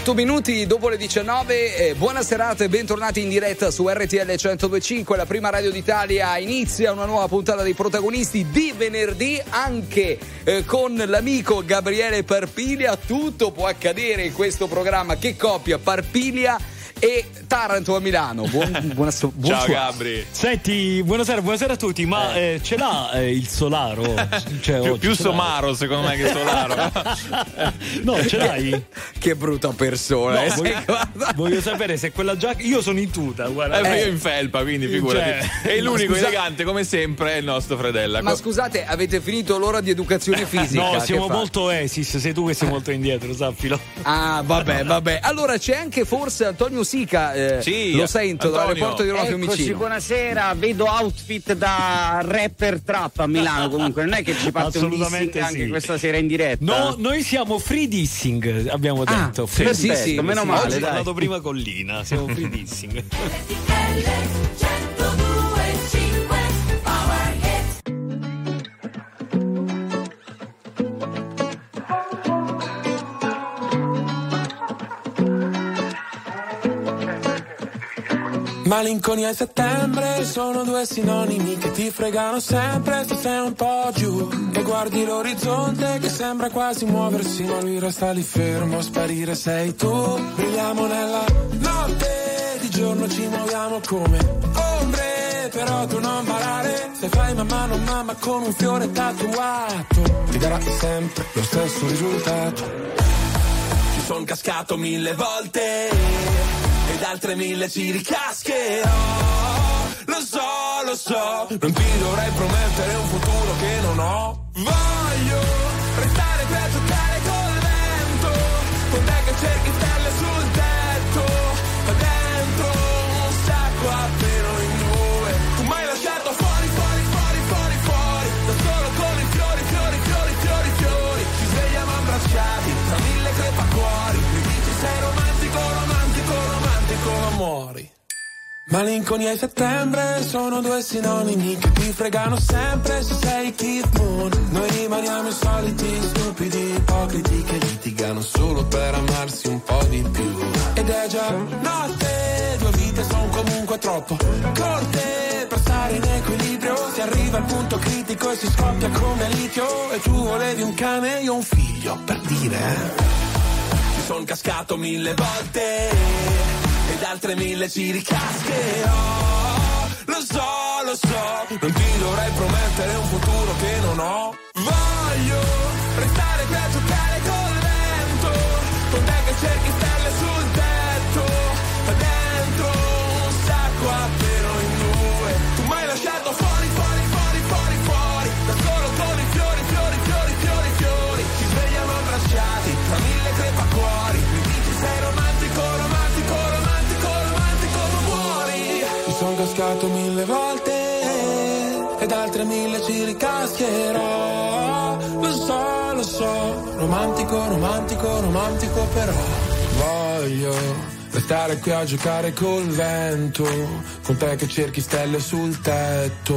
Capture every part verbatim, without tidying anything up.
otto minuti dopo le diciannove, eh, buona serata e bentornati in diretta su R T L centodue e cinque, la prima radio d'Italia. Inizia una nuova puntata dei protagonisti di venerdì, anche eh, con l'amico Gabriele Parpiglia. Tutto può accadere in questo programma. Che coppia, Parpiglia e Taranto a Milano. Buon, buona, buon Ciao suo. Gabri. Senti, buonasera, buonasera a tutti. Ma eh. Eh, ce l'ha eh, il Solaro? Cioè, più oggi, più ce Somaro l'hai? secondo me che Solaro. No, ce l'hai? Che brutta persona. No, eh, voglio, sai, voglio sapere se quella giacca. Io sono in tuta, guarda. Eh, Eh. io in felpa, quindi figurati. Cioè, e l'unico scusa- elegante come sempre è il nostro Fredella. ma scusate, avete finito l'ora di educazione fisica? No, Che siamo fate? molto esis. Sei tu che sei molto indietro, sappilo. Ah, vabbè, vabbè. Allora c'è anche forse Antonio Sica. eh, Sì, lo sento Antonio. dall'aeroporto di Roma Eccoci, Fiumicino. buonasera. Vedo outfit da rapper trap a Milano. Comunque, non è che ci parte un dissing Assolutamente anche sì. questa sera in diretta. No, noi siamo free dissing, abbiamo Ah, detto. sì, Free sì, dissing. sì, meno male, Oggi è dai. andato prima Collina, siamo free dissing. Malinconia e settembre sono due sinonimi che ti fregano sempre se sei un po' giù e guardi l'orizzonte che sembra quasi muoversi, ma lui resta lì fermo, a sparire sei tu. Brilliamo nella notte, di giorno ci muoviamo come ombre, però tu non parare, se fai mamma non mamma con un fiore tatuato, ti darà sempre lo stesso risultato. Ci son cascato mille volte ed altre mille ci ricascherò. Lo so, lo so, non ti dovrei promettere un futuro che non ho. Voglio restare qui a giocare col vento, con te che cerchi stelle sul tetto, ma dentro un sacco appena in due. Tu m'hai lasciato fuori, fuori, fuori, fuori, fuori, da solo con i fiori, fiori, fiori, fiori, fiori. Ci svegliamo abbracciati tra mille crepacuori. Mi dici sei romantico, romantico, romantico, amori. Malinconia e settembre sono due sinonimi che ti fregano sempre se sei Keith Moon. Noi rimaniamo i soliti stupidi ipocriti che litigano solo per amarsi un po' di più. Ed è già notte, due vite son comunque troppo corte per stare in equilibrio. Si arriva al punto critico e si scoppia come litio. E tu volevi un cane e io un figlio, per dire. Ci son cascato mille volte ed altre mille ci ricascherò. Lo so, lo so, non ti dovrei promettere un futuro che non ho. Voglio restare qui a giocare col vento, con te che cerchi stelle sul tetto, ma dentro un sacco appena in due. Tu m'hai lasciato fuori, fuori, fuori, fuori, fuori, da solo con i fiori, fiori, fiori, fiori, fiori. Ci svegliamo abbracciati tra mille crepacuori. Mi dici sei romantico, romantico, romantico, romantico, ma muori. Mi son cascato mille volte ed altre mille ci ricascherò. Lo so, lo so, romantico, romantico, romantico, però voglio restare qui a giocare col vento, con te che cerchi stelle sul tetto,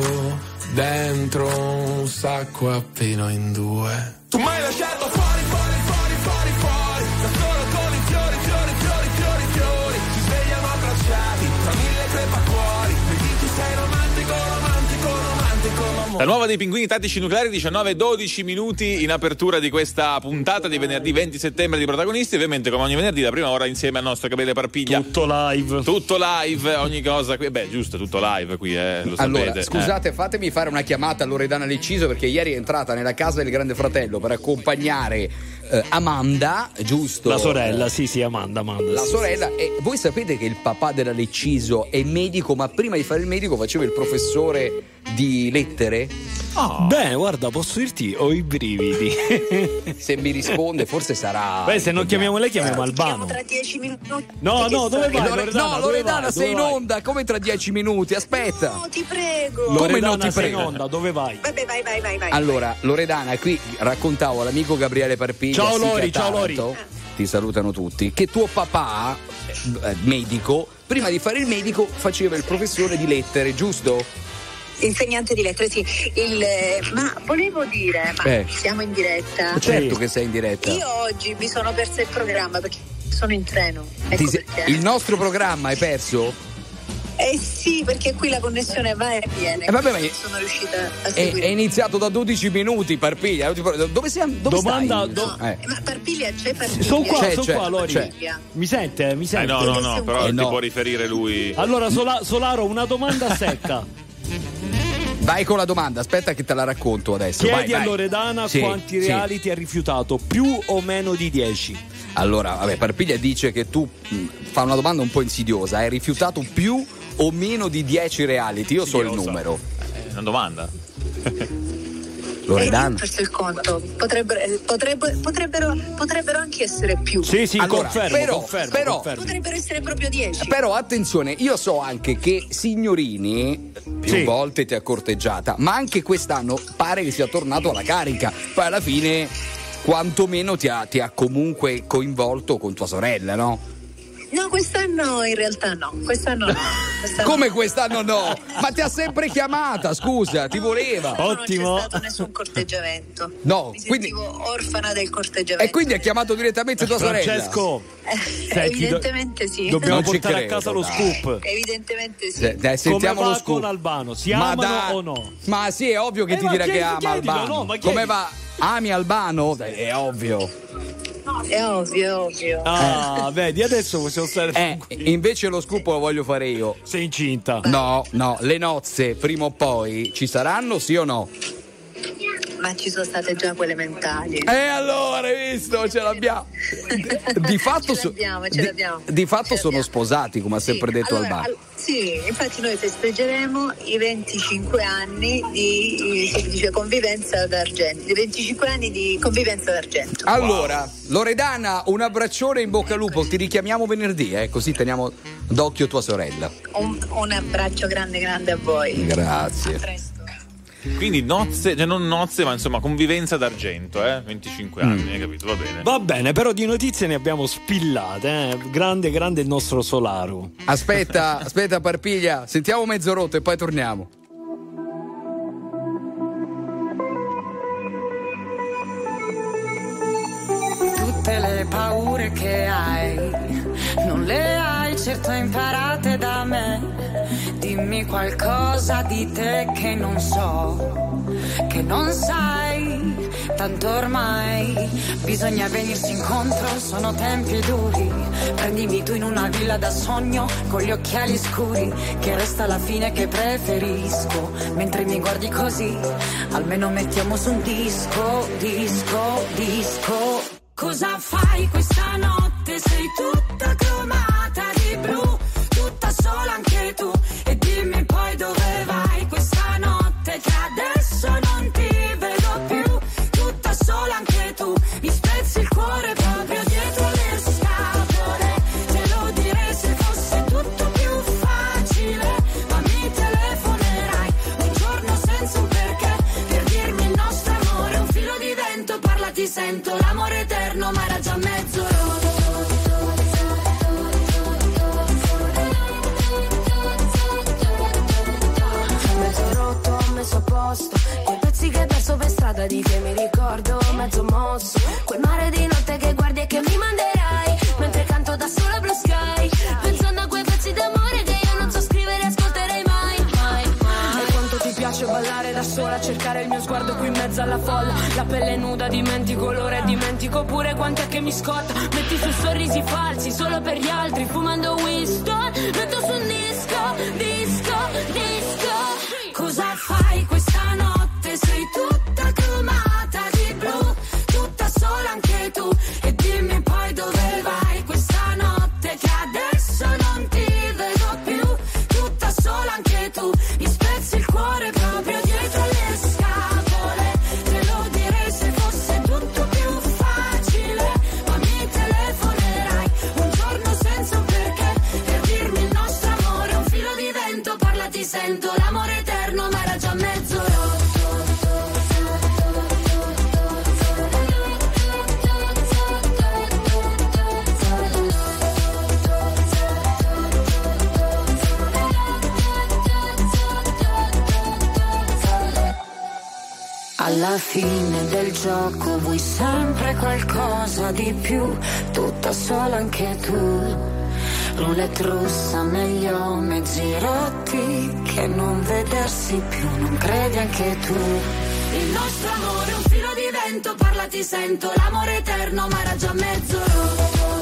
dentro un sacco appena in due. Tu m'hai lasciato fuori, fuori, fuori, fuori, fuori, da solo con i fiori, fiori, fiori, fiori, fiori. Ci svegliamo abbracciati tra mille crepacuori. Mi dici sei romantico, romantico, romantico, amore. La nuova dei Pinguini Tattici Nucleari, diciannove e dodici minuti in apertura di questa puntata di venerdì venti settembre di Protagonisti. Ovviamente come ogni venerdì la prima ora insieme al nostro Gabriele Parpiglia. Tutto live. Tutto live, ogni cosa qui. Beh, giusto, tutto live qui, eh, lo sapete. Allora, eh. scusate, fatemi fare una chiamata a Loredana Leciso, perché ieri è entrata nella casa del Grande Fratello per accompagnare eh, Amanda, giusto? La sorella, sì, sì, Amanda, Amanda. La sì, sorella, e voi sapete che il papà della Leciso è medico, ma prima di fare il medico faceva il professore di lettere? Oh. Beh, guarda, posso dirti, ho i brividi. Se mi risponde, forse sarà. Beh, se non chiamiamo lei, chiamiamo Albano. Tra dieci minuti. No, no, dove vai? Lore- Loredana, no, dove Loredana, vai? sei in Dove vai? onda, come tra dieci minuti? Aspetta. No, ti prego. Come Loredana, non ti sei prego? in onda, dove vai? Vabbè, vai, vai, vai, vai. Allora, Loredana, qui raccontavo all'amico Gabriele Parpiglia. Ciao, Sica Lori, ciao, Taranto, Lori. ti salutano tutti, che tuo papà, eh, medico, prima di fare il medico faceva il professore di lettere, giusto? Insegnante di lettere, sì. Il, eh, ma volevo dire, ma Eh. siamo in diretta. Certo Sì. che sei in diretta. Io oggi mi sono persa il programma perché sono in treno. Ecco Ti se- perché. il nostro programma hai perso? Eh sì, perché qui la connessione va e viene. Eh, vabbè, ma- quindi sono riuscita a È, seguire. è iniziato da dodici minuti, Parpiglia. Dove siamo? Dove Domanda- stai? do- Eh. Ma Parpiglia c'è Parpiglia? Sono qua, C'è, sono c'è, qua, Lori. c'è. Mi sente? Mi Eh, sente? no, no, no, però Eh, ti no. può riferire lui. Allora, Sola- Solaro, una domanda secca. Vai con la domanda, aspetta che te la racconto adesso. Chiedi vai, vai. a Loredana Sì, quanti sì. reality ha rifiutato, più o meno di dieci. Allora, vabbè, Parpiglia dice che tu mh, fa una domanda un po' insidiosa. Hai rifiutato più o meno di dieci reality? Io so il Insidiosa. numero. È una domanda. Eh, Loredana. ho perso il conto. Potrebbero, eh, potrebbe- potrebbero, potrebbero anche essere più. Sì, sì, Allora, confermo, però- confermo, però- confermo. Potrebbero essere proprio dieci. Però attenzione, io so anche che Signorini più Sì. volte ti ha corteggiata, ma anche quest'anno pare che sia tornato alla carica. Poi alla fine, quantomeno ti ha, ti ha comunque coinvolto con tua sorella, no? No, quest'anno in realtà no. Quest'anno no. Quest'anno Come no. quest'anno no? Ma ti ha sempre chiamata, scusa, ti voleva. Ottimo. Non c'è stato nessun corteggiamento. No, Mi quindi- sentivo orfana del corteggiamento. E quindi ha chiamato direttamente tua sorella. Francesco, Eh, senti, do- evidentemente sì. dobbiamo Non ci portare credo, a casa lo dai. scoop. Evidentemente sì. Se- dai, sentiamo Come lo va scoop. con Albano? Si Ma amano dai, o no? Ma sì, è ovvio che Eh, ti ma dirà chiedi- che ama chiedilo, Albano. no, ma chiedi. Come va? Ami Albano? Dai, è ovvio. È ovvio, è ovvio. Ah, vedi, adesso possiamo stare Eh, tranquilli. invece lo scoop lo voglio fare io. Sei incinta. No, no, le nozze prima o poi ci saranno, sì o no? Ma ci sono state già quelle mentali. E allora, hai visto? Ce l'abbiamo. Di fatto, Ce so- l'abbiamo, ce di- l'abbiamo. di fatto Ce sono l'abbiamo. sposati, come ha sempre Sì, detto allora, Albano. al- sì, infatti noi festeggeremo i venticinque anni di si dice, convivenza d'argento. I venticinque anni di convivenza d'argento. Allora, Loredana, un abbraccione in bocca al lupo. Ti richiamiamo venerdì, eh, così teniamo d'occhio tua sorella. Un, un abbraccio grande grande a voi. A Grazie. presto. Quindi nozze, cioè non nozze, ma insomma convivenza d'argento, eh? venticinque anni, hai capito? Va bene. Va bene, però di notizie ne abbiamo spillate, eh? Grande, grande il nostro Solaro. Aspetta, aspetta Parpiglia, sentiamo mezzo rotto e poi torniamo. Tutte le paure che hai, non le hai certo imparate da me. Dimmi qualcosa di te che non so, che non sai, tanto ormai bisogna venirsi incontro, sono tempi duri. Prendimi tu in una villa da sogno, con gli occhiali scuri, che resta la fine che preferisco. Mentre mi guardi così, almeno mettiamo su un disco, disco, disco. Cosa fai questa notte? Sei tutta cromata di blu, tutta sola anche tu. E dimmi poi dove vai questa notte, che adesso non ti vedo più. Tutta sola anche tu, mi spezzi il cuore proprio dietro le scatole. Te lo direi se fosse tutto più facile, ma mi telefonerai un giorno senza un perché, per dirmi il nostro amore è un filo di vento. Parla, ti sento, l'amore eterno, ma era già mezzo rotto. Mezzo rotto, messo a posto, quei pezzi che perso per strada di te mi ricordo, mezzo mosso, quel mare di notte che guardi e che mi manderai, mentre canto da sola Blue Sky, pensando a quei pezzi d'amore che io non so scrivere e ascolterei mai, mai, mai. E quanto ti piace ballare da sola, cercare il mio sguardo qui in mezzo alla folla, la pelle nuda, dimentico l'ora e dimentico pure quant'è che mi scotta, metti su sorrisi falsi solo per gli altri, fumando Winston, metto su un disco, disco, disco. Cosa fai questa notte? Sei tutta cromata di blu, tutta sola anche tu. E dimmi poi dove vai questa notte, che adesso non ti vedo più. Tutta sola anche tu, mi spezzi il cuore proprio dietro le scatole. Te lo direi se fosse tutto più facile, ma mi telefonerai un giorno senza un perché, per dirmi il nostro amore è un filo di vento. Parla, ti sento, l'amore eterno, ma era già mezzo rotto. Alla fine del gioco vuoi sempre qualcosa di più, tutta sola anche tu. Roulette russa meglio mezzi rotti che non vedersi più, non credi anche tu. Il nostro amore è un filo di vento, parla ti sento, l'amore eterno ma era già mezzo rotto.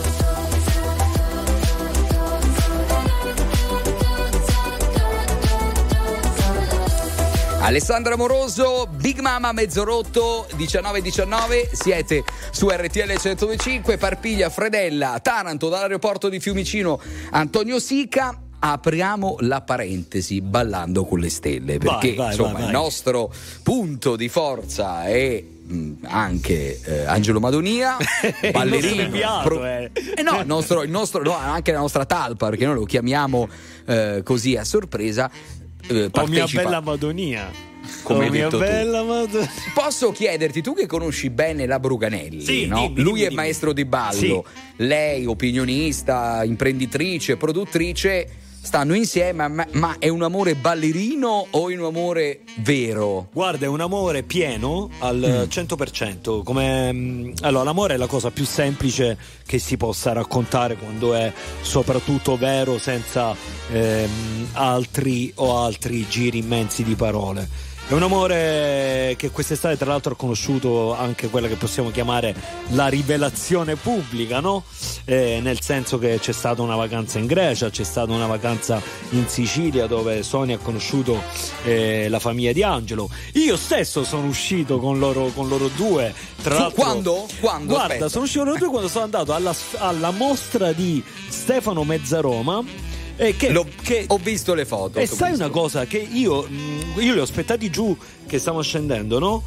Alessandra Moroso, Big Mama, mezzo rotto, diciannove diciannove, siete su R T L centodue e cinque, Parpiglia, Fredella, Taranto, dall'aeroporto di Fiumicino, Antonio Sica. Apriamo la parentesi ballando con le stelle, perché vai, vai, insomma vai, vai. il nostro punto di forza è mh, anche eh, Angelo Madonia, ballerino, inviato, pro- eh. eh no, il nostro, il nostro no, anche la nostra talpa, perché noi lo chiamiamo eh, così a sorpresa. Eh, Oh mia partecipa- bella Madonia. Come oh hai mia detto tu. bella Madonia. Posso chiederti, tu che conosci bene la Bruganelli, Sì, no? dimmi, Lui dimmi, è dimmi. maestro di ballo, Sì. lei opinionista, imprenditrice, produttrice, stanno insieme, ma, ma è un amore ballerino o è un amore vero? Guarda, è un amore pieno al Mm. cento per cento. Come, mm, allora, l'amore è la cosa più semplice che si possa raccontare quando è soprattutto vero, senza ehm, altri o altri giri immensi di parole. È un amore che quest'estate tra l'altro ho conosciuto anche quella che possiamo chiamare la rivelazione pubblica, no? Eh, nel senso che c'è stata una vacanza in Grecia, c'è stata una vacanza in Sicilia dove Sonia ha conosciuto eh, la famiglia di Angelo. Io stesso sono uscito con loro, con loro due. Tra Fu- l'altro, quando? Quando? Guarda, Aspetta. sono uscito con loro due quando sono andato alla, alla mostra di Stefano Mezzaroma. Eh, che, L'ho- che- ho visto le foto. e ho sai visto. una cosa che io mh, io li ho aspettati giù che stavano scendendo, no?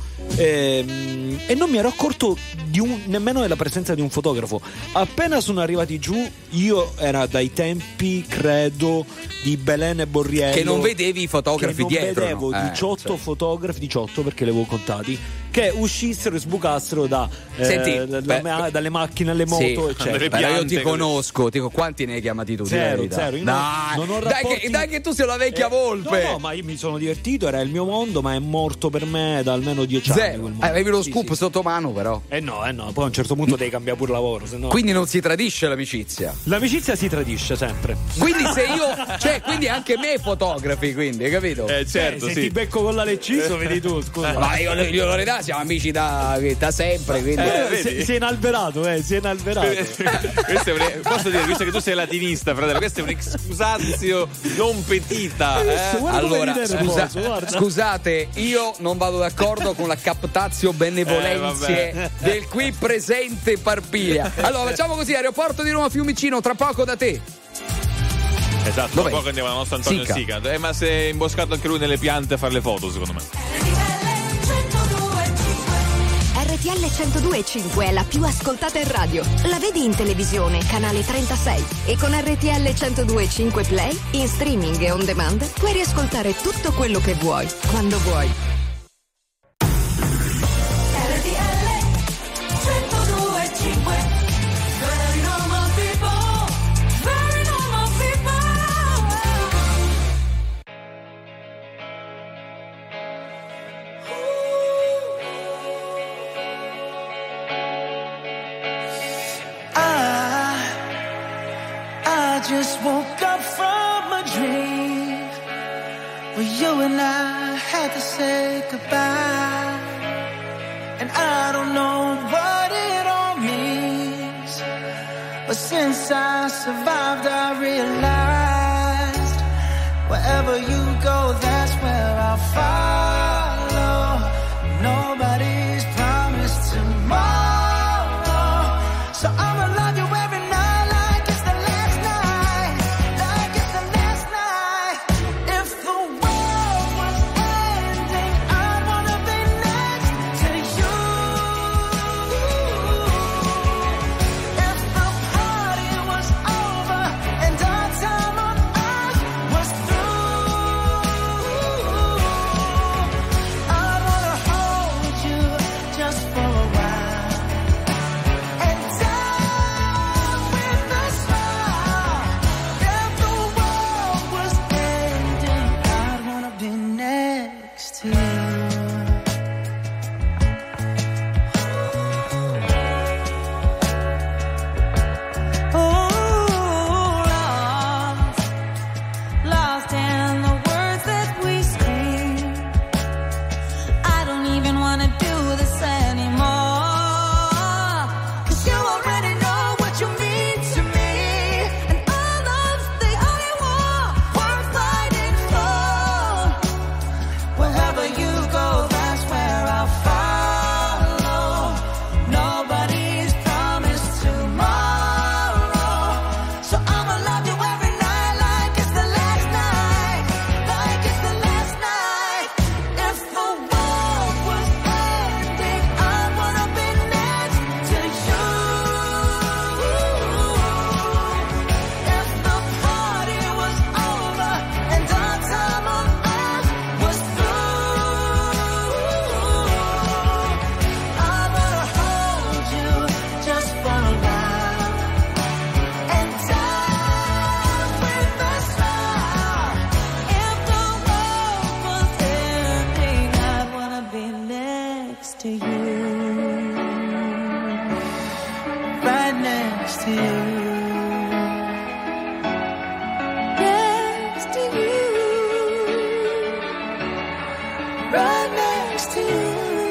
Ehm, e non mi ero accorto di un, nemmeno della presenza di un fotografo. Appena sono arrivati giù, io era dai tempi, credo, di Belen e Borriello, Che non vedevi i fotografi che non dietro, vedevo no? Eh, diciotto cioè. fotografi, diciotto perché li avevo contati, che uscissero e sbucassero da, eh, Senti, da- beh, da- dalle macchine alle moto, Sì, eccetera. delle però io piante, ti così. conosco, ti dico, quanti ne hai chiamati tu? Di Zero, verità? zero, io Dai, non- non ho dai, rapporti- che, dai che tu sei la vecchia Eh, volpe. No, no, ma io mi sono divertito, era il mio mondo, ma è morto per me da almeno dieci anni. Zero. quel mondo. Eh, avevi lo Sì, scoop sì. sotto mano, però. Eh no, eh no, poi a un certo punto devi cambiare pure lavoro, se no. Quindi non si tradisce l'amicizia. L'amicizia si tradisce sempre. Quindi se io, cioè, quindi anche me fotografi, quindi, hai capito? Eh, certo, Eh, se sì. ti becco con l'Aleciso, vedi tu, scusa. Ma io, io e Loredana siamo amici da, da sempre, quindi. Eh, Eh, si, si è inalberato, eh, si è inalberato. Questo è un, posso dire, visto che tu sei latinista, fratello, questo è un excusatio non petita. Adesso Eh? guarda come Allora, ride scusa- nervoso, guarda. scusate, io non vado d'accordo con la captatio benevolenzie Eh, vabbè. del qui presente Parpiglia. Allora, facciamo così: aeroporto di Roma Fiumicino, tra poco da te. Esatto, Dov'è? tra poco andiamo al nostro Antonio Sica. Sica. Eh, ma si è imboscato anche lui nelle piante a fare le foto, secondo me. R T L centodue e cinque è la più ascoltata in radio. La vedi in televisione, canale trentasei. E con R T L centodue e cinque Play, in streaming e on demand, puoi riascoltare tutto quello che vuoi, quando vuoi. I just woke up from a dream where you and I had to say goodbye, and I don't know what it all means, but since I survived I realized wherever you go, that's where I'll follow. Nobody's promised tomorrow, so I'ma love you every night. to you, right next to you. Right next to you.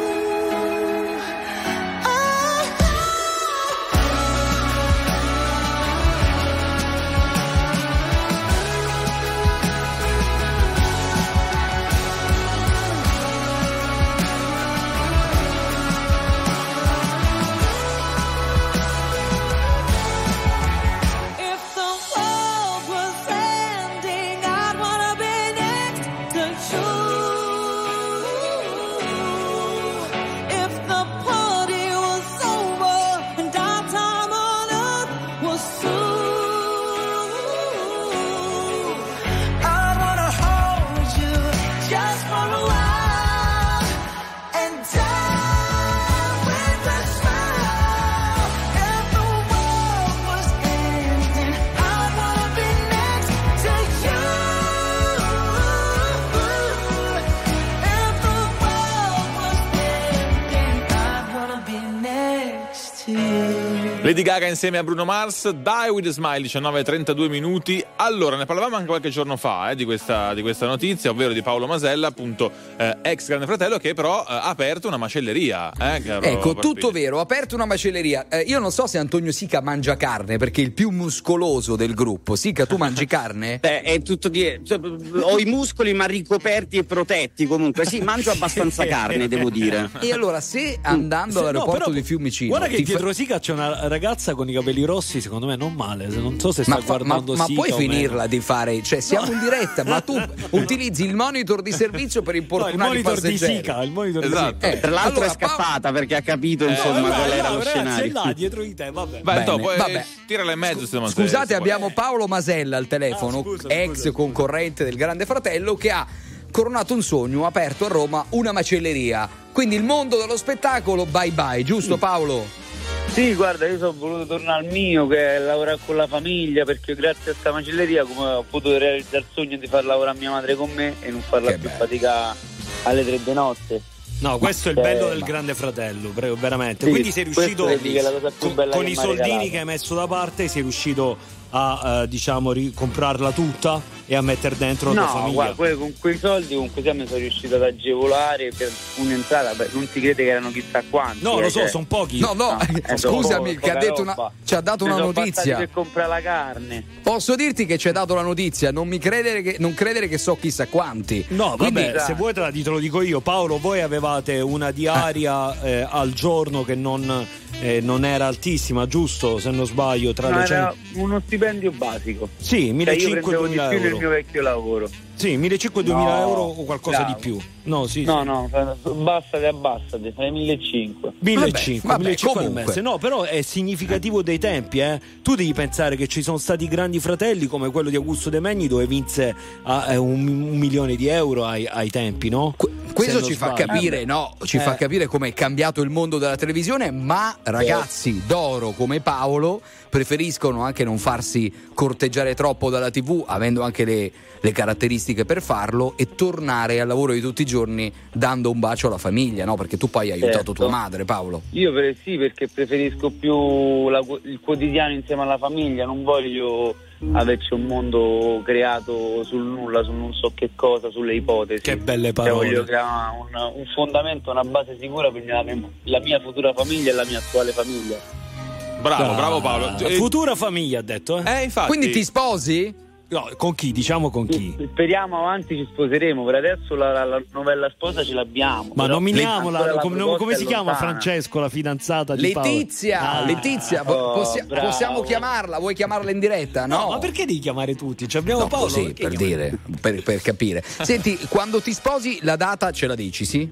Lady Gaga insieme a Bruno Mars, Die With A Smile, diciannove e trentadue minuti. Allora, ne parlavamo anche qualche giorno fa eh, di, questa, di questa notizia, ovvero di Paolo Masella, appunto eh, ex Grande Fratello, che però eh, ha aperto una macelleria. Eh, ecco, Parpiglia. tutto vero, ha aperto una macelleria. Eh, io non so se Antonio Sica mangia carne, perché è il più muscoloso del gruppo. Sica, tu mangi carne? Beh, è tutto di... cioè, ho i muscoli ma ricoperti e protetti comunque. Sì, mangio abbastanza carne, devo dire. E allora, se andando Se- all'aeroporto no, però, di Fiumicino guarda che ti dietro fa- Sica c'è una ragazza con i capelli rossi, secondo me non male. Se- Non so se sta ma, fa- ma, guardando ma Sica puoi o meno. finirla di fare, cioè siamo in diretta, ma tu utilizzi il monitor di servizio per No, il importunare i monitor di passeggeri. Sica, il monitor di Esatto. Sica. Eh, Tra l'altro allora, è scappata perché ha capito Eh, insomma vai, qual era no, lo ragazzi, è scenario. là dietro di te, vabbè. Vai, Bene, to, poi vabbè. tirala in mezzo. se non- se- Scusate, se abbiamo Paolo Masella al telefono, Ah, scusa, ex scusa. concorrente del Grande Fratello, che ha coronato un sogno, ha aperto a Roma una macelleria. Quindi il mondo dello spettacolo bye bye, giusto Paolo? Sì, guarda, io sono voluto tornare al mio, che è lavorare con la famiglia, perché grazie a sta macelleria come ho potuto realizzare il sogno di far lavorare mia madre con me e non farla Che più bello. faticare alle tre di notte. No, questo è il Eh, bello del ma- Grande Fratello, pre- veramente. Sì, Quindi sei questo riuscito vedi che è la cosa più con, bella con che i mi ha soldini regalato. che hai messo da parte, sei riuscito a eh, diciamo ri- comprarla tutta e a mettere dentro la tua No, famiglia. guarda, que- con quei soldi comunque sia mi sono riuscito ad agevolare per un'entrata, beh, non si crede che erano chissà quanti. No, eh, lo so, cioè. sono pochi. No, no, eh, scusami, poco, che ha poca detto una, roba. ci ha dato Mi una sono bastati notizia. per comprare la carne. Posso dirti che ci ha dato la notizia, non mi credere che, non credere che so chissà quanti. No, Quindi- vabbè, se vuoi te, la, te lo dico io. Paolo, voi avevate una diaria eh, al giorno che non, eh, non era altissima, giusto? Se non sbaglio, tra No, le era cento... uno stipendio basico. Sì, Cioè, io millecinquecento prendevo di duemila più nel euro. mio vecchio lavoro. Sì, millecinquecento duemila No, euro o qualcosa bravo. di più. No, sì. No, sì. no, abbassate, abbassate, fai millecinquecento. millecinquecento vabbè, millecinquecento al comunque. mese. No, però è significativo dei tempi, eh. Tu devi pensare che ci sono stati grandi fratelli come quello di Augusto De Megni, dove vinse a, eh, un, un milione di euro ai, ai tempi, no? Que- Questo Se non ci fa sbaglio. capire, no? Ci Eh. fa capire come è cambiato il mondo della televisione, ma ragazzi d'oro come Paolo preferiscono anche non farsi corteggiare troppo dalla tivù, avendo anche le, le caratteristiche per farlo, e tornare al lavoro di tutti i giorni dando un bacio alla famiglia, no? Perché tu poi hai aiutato Certo. tua madre, Paolo. Io per, sì, perché preferisco più la- il quotidiano insieme alla famiglia, non voglio averci un mondo creato sul nulla, su non so che cosa, sulle ipotesi. Che belle Cioè, parole. voglio creare un, un fondamento, una base sicura per la mia, la mia futura famiglia e la mia attuale famiglia. Bravo, Ah, bravo Paolo. Eh, Futura famiglia, ha detto, eh? eh, infatti. Quindi ti sposi? No, con chi? Diciamo con chi? Speriamo avanti ci sposeremo, per adesso la, la- la novella sposa ce l'abbiamo. Ma però nominiamola, ancora la come, proposta come è si chiama lontana. Francesco, la fidanzata di Paolo? Letizia, Ah. Letizia, po- Oh, possi- bravo. possiamo chiamarla? Vuoi chiamarla in diretta? No, No, ma perché devi chiamare tutti? Ci abbiamo No, Paolo. così, perché per chiamare- dire, per, per capire. Senti, quando ti sposi la data ce la dici, sì?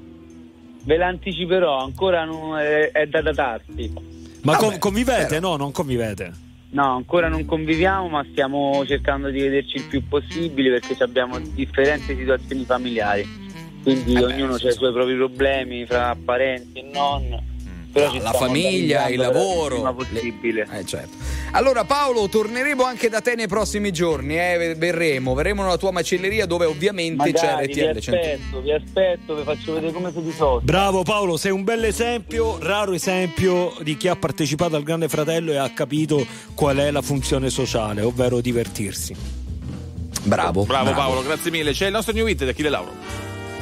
Ve la anticiperò, ancora non è, è da datarsi. Ma Vabbè, con- convivete? però. No, non convivete. No, ancora non conviviamo, ma stiamo cercando di vederci il più possibile perché abbiamo differenti situazioni familiari. Quindi Eh beh, ognuno sì, ha i sì. suoi propri problemi fra parenti e non. Però no, ci la stiamo famiglia, il lavoro, il prima possibile. Le... Eh, certo. Allora Paolo, torneremo anche da te nei prossimi giorni, eh? verremo, verremo nella tua macelleria dove ovviamente Magari, c'è R T L vi cento. aspetto, vi aspetto, vi faccio vedere come si risolve. Bravo Paolo, sei un bel esempio, raro esempio di chi ha partecipato al Grande Fratello e ha capito qual è la funzione sociale, ovvero divertirsi. Bravo, bravo, bravo Paolo, grazie mille. C'è il nostro new hit di Achille Lauro.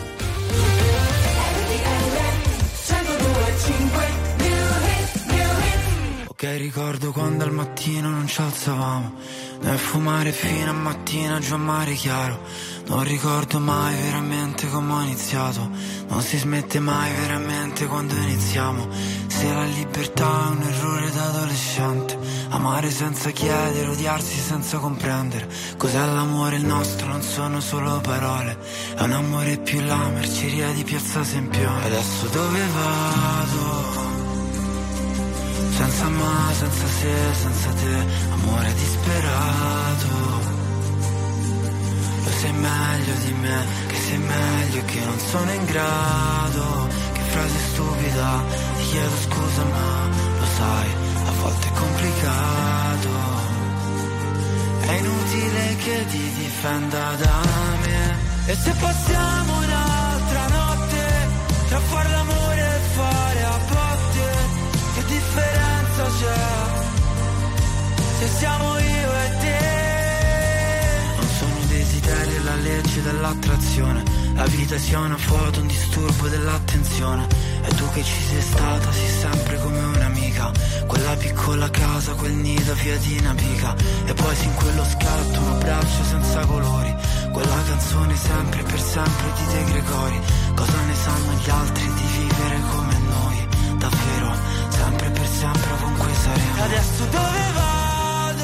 Ok, ricordo quando al mattino non ci alzavamo, nel fumare fino a mattina giù a mare chiaro. Non ricordo mai veramente come ho iniziato, non si smette mai veramente quando iniziamo. Se la libertà è un errore da adolescente, amare senza chiedere, odiarsi senza comprendere. Cos'è l'amore il nostro? Non sono solo parole, è un amore più la merceria di Piazza Sempione. Adesso dove vado? Senza ma, senza se, senza te, amore disperato. Lo sai meglio di me, che sei meglio, che non sono in grado. Che frase stupida, ti chiedo scusa ma lo sai, a volte è complicato. È inutile che ti difenda da me. E se passiamo un'altra notte, tra far l'amore e fare a botte, che differenza c'è se siamo io e te? Non sono desideri e la legge dell'attrazione, la vita sia una foto, un disturbo dell'attenzione. E tu che ci sei stata, sei sempre come un'amica, quella piccola casa, quel nido via di una pica. E poi sin quello scatto, un abbraccio senza colori, quella canzone sempre per sempre di De Gregori. Cosa ne sanno gli altri di vivere come noi? Davvero, sempre per sempre ovunque saremo. E adesso dove vado?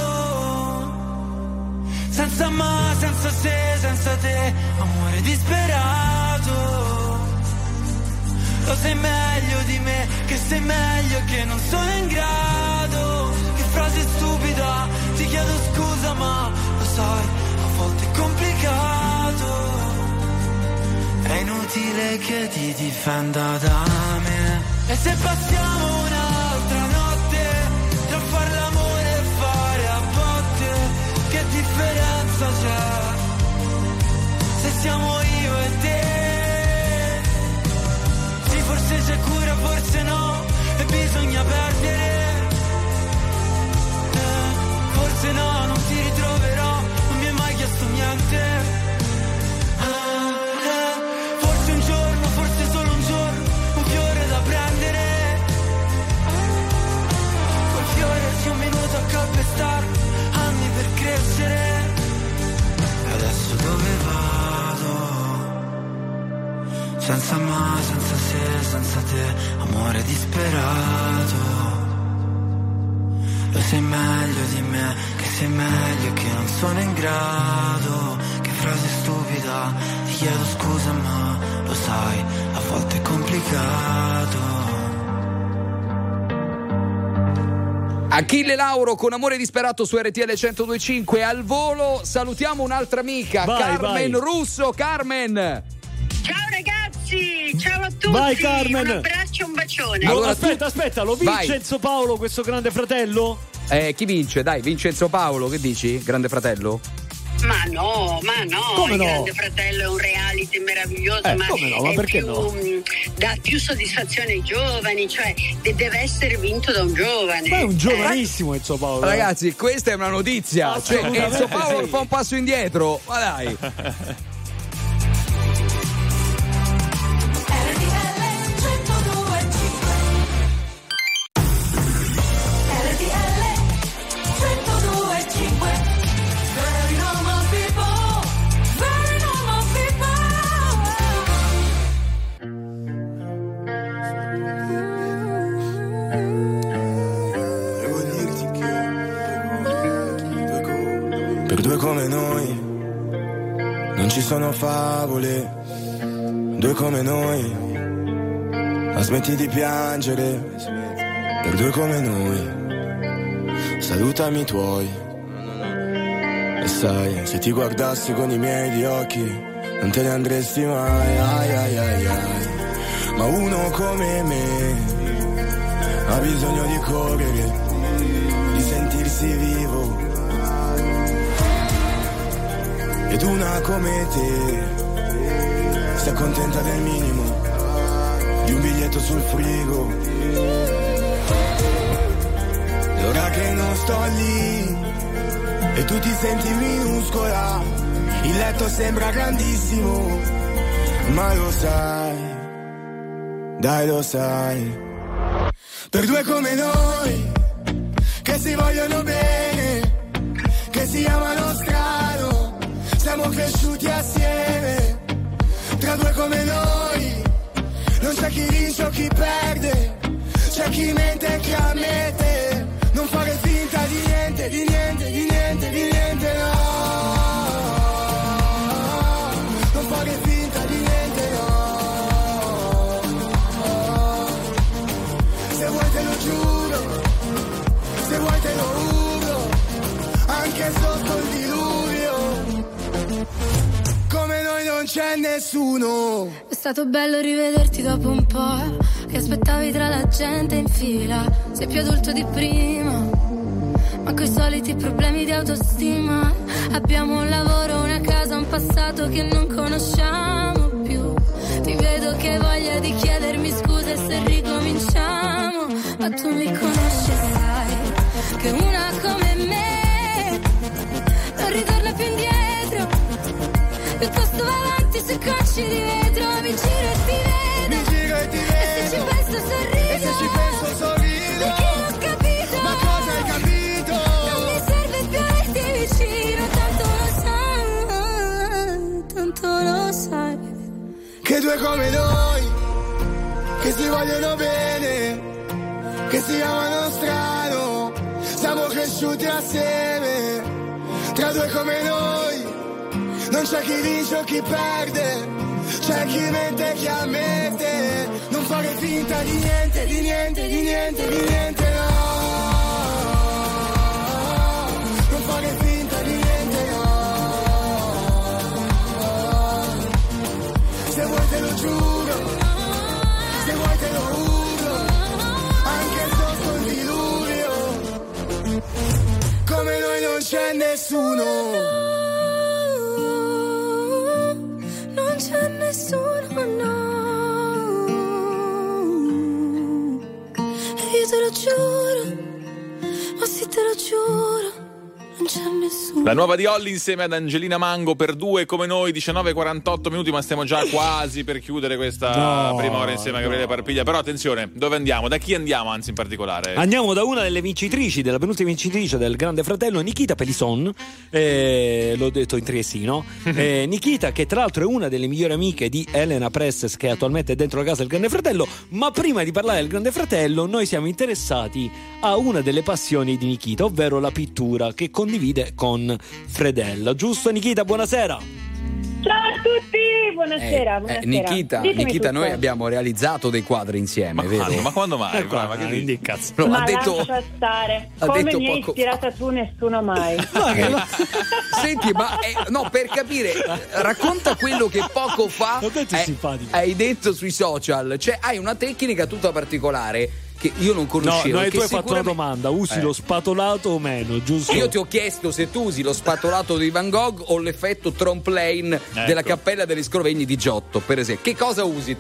Senza ma, senza se, senza te, amore disperato. Lo sai meglio di me, che sei meglio, che non sono in grado. Che frase stupida, ti chiedo scusa ma lo sai, a volte è complicato. È inutile che ti difenda da me. E se passiamo un'altra notte, tra far l'amore e fare a botte, che differenza c'è se siamo io e te? Sì, forse c'è cura, forse no, e bisogna perdere. eh, Forse no, non ti ritroverò, non mi hai mai chiesto niente. Forse un giorno, forse solo un giorno, un fiore da prendere. Quel fiore sia un minuto a calpestarlo, anni per crescere. E adesso dove vado? Senza ma, senza se, senza te, amore disperato. Lo sai meglio di me, che sei meglio, che non sono in grado. Che frase stupida, ti chiedo scusa ma lo sai, a volte è complicato. Achille Lauro con Amore disperato su R T L centodue e cinque. Al volo salutiamo un'altra amica, vai, Carmen vai. Russo. Carmen, ciao ragazzi, ciao a tutti. Vai, Carmen. Un abbraccio, un bacione. No, Allora, aspetta, tu... aspetta, lo Vai. vince Enzo Paolo questo Grande Fratello? eh, chi vince? Dai, Vincenzo Paolo, che dici? Grande Fratello? Ma no, ma no, Come il no? Grande Fratello è un reality meraviglioso, Eh, ma, come no? Ma è perché più, no? mh, dà più soddisfazione ai giovani, cioè de- deve essere vinto da un giovane. Ma è un Eh, giovanissimo Enzo Paolo. eh. Ragazzi, questa è una notizia. Cioè, Assolutamente Enzo Paolo sì. fa un passo indietro. Ma dai. Per due come noi non ci sono favole, due come noi, ma smetti di piangere. Per due come noi, salutami i tuoi. E sai, se ti guardassi con i miei di occhi, non te ne andresti mai, ai ai ai ai. Ma uno come me ha bisogno di correre, di sentirsi vivo. Ed una come te sta contenta del minimo, di un biglietto sul frigo. E ora che non sto lì e tu ti senti minuscola, il letto sembra grandissimo, ma lo sai, dai lo sai. Per due come noi, che si vogliono bene, che si amano strano, siamo cresciuti assieme. Tra due come noi, non c'è chi vince o chi perde, c'è chi mente e chi ammette. Non fare finta di niente, di niente, di niente, di niente, no. Non fare finta di niente, no. Se vuoi te lo giuro, se vuoi te lo giuro, anche sotto il diluvio, come noi non c'è nessuno. È stato bello rivederti dopo un po', che aspettavi tra la gente in fila. Sei più adulto di prima, ma coi soliti problemi di autostima. Abbiamo un lavoro, una casa, un passato che non conosciamo più. Ti vedo che hai voglia di chiedermi scusa e se ricominciamo, ma tu mi conosci e sai che una come me non ritorna più indietro. Piuttosto va avanti su cocci di vetro, mi giro e ti vedo, mi giro e ti vedo, e se ci penso sorrido, e se ci penso sorrido, perché ho capito, ma cosa hai capito? Non mi serve più averti vicino, tanto lo sai, tanto lo sai, che due come noi, che si vogliono bene, che si amano strano, siamo cresciuti assieme. Tra due come noi, non c'è chi vince o chi perde, c'è chi mente e chi ammette. Non fare finta di niente, di niente, di niente, di niente, no. Non fare finta di niente, no. Se vuoi te lo giuro, se vuoi te lo giuro, anche sotto il diluvio, come noi non c'è nessuno. non c'è nessuno, no. E io te lo giuro, ma sì te lo giuro, non c'è nessuno. La nuova di Olly insieme ad Angelina Mango per due come noi, diciannove e quarantotto minuti, ma stiamo già quasi per chiudere questa no, prima ora insieme a Gabriele no. Parpiglia. Però attenzione, dove andiamo? Da chi andiamo, anzi in particolare? Andiamo da una delle vincitrici, della penultima vincitrice del Grande Fratello, Nikita Pelison, eh, l'ho detto in triestino. eh, Nikita, che tra l'altro è una delle migliori amiche di Elena Prestes, che attualmente è dentro la casa del Grande Fratello. Ma prima di parlare del Grande Fratello, noi siamo interessati a una delle passioni di Nikita, ovvero la pittura, che condivide con Fredella. Giusto, Nikita? Buonasera. Ciao a tutti, buonasera. Eh, buonasera. eh, Nikita, Nikita noi abbiamo realizzato dei quadri insieme, ma vero? Quando, ma quando mai? Eh, qua, ma che di cazzo? No, ma ha detto, lascia stare, ha come detto mi hai poco ispirata tu, nessuno mai. Senti, ma eh, no, per capire, racconta quello che poco fa eh, hai detto sui social. Cioè, hai una tecnica tutta particolare che io non conoscevo. No, noi che tu hai fatto una sicuramente... domanda, usi eh. lo spatolato o meno, giusto? Io ti ho chiesto se tu usi lo spatolato di Van Gogh o l'effetto trompe-l'œil ecco. della Cappella degli Scrovegni di Giotto, per esempio. Che cosa usi tu?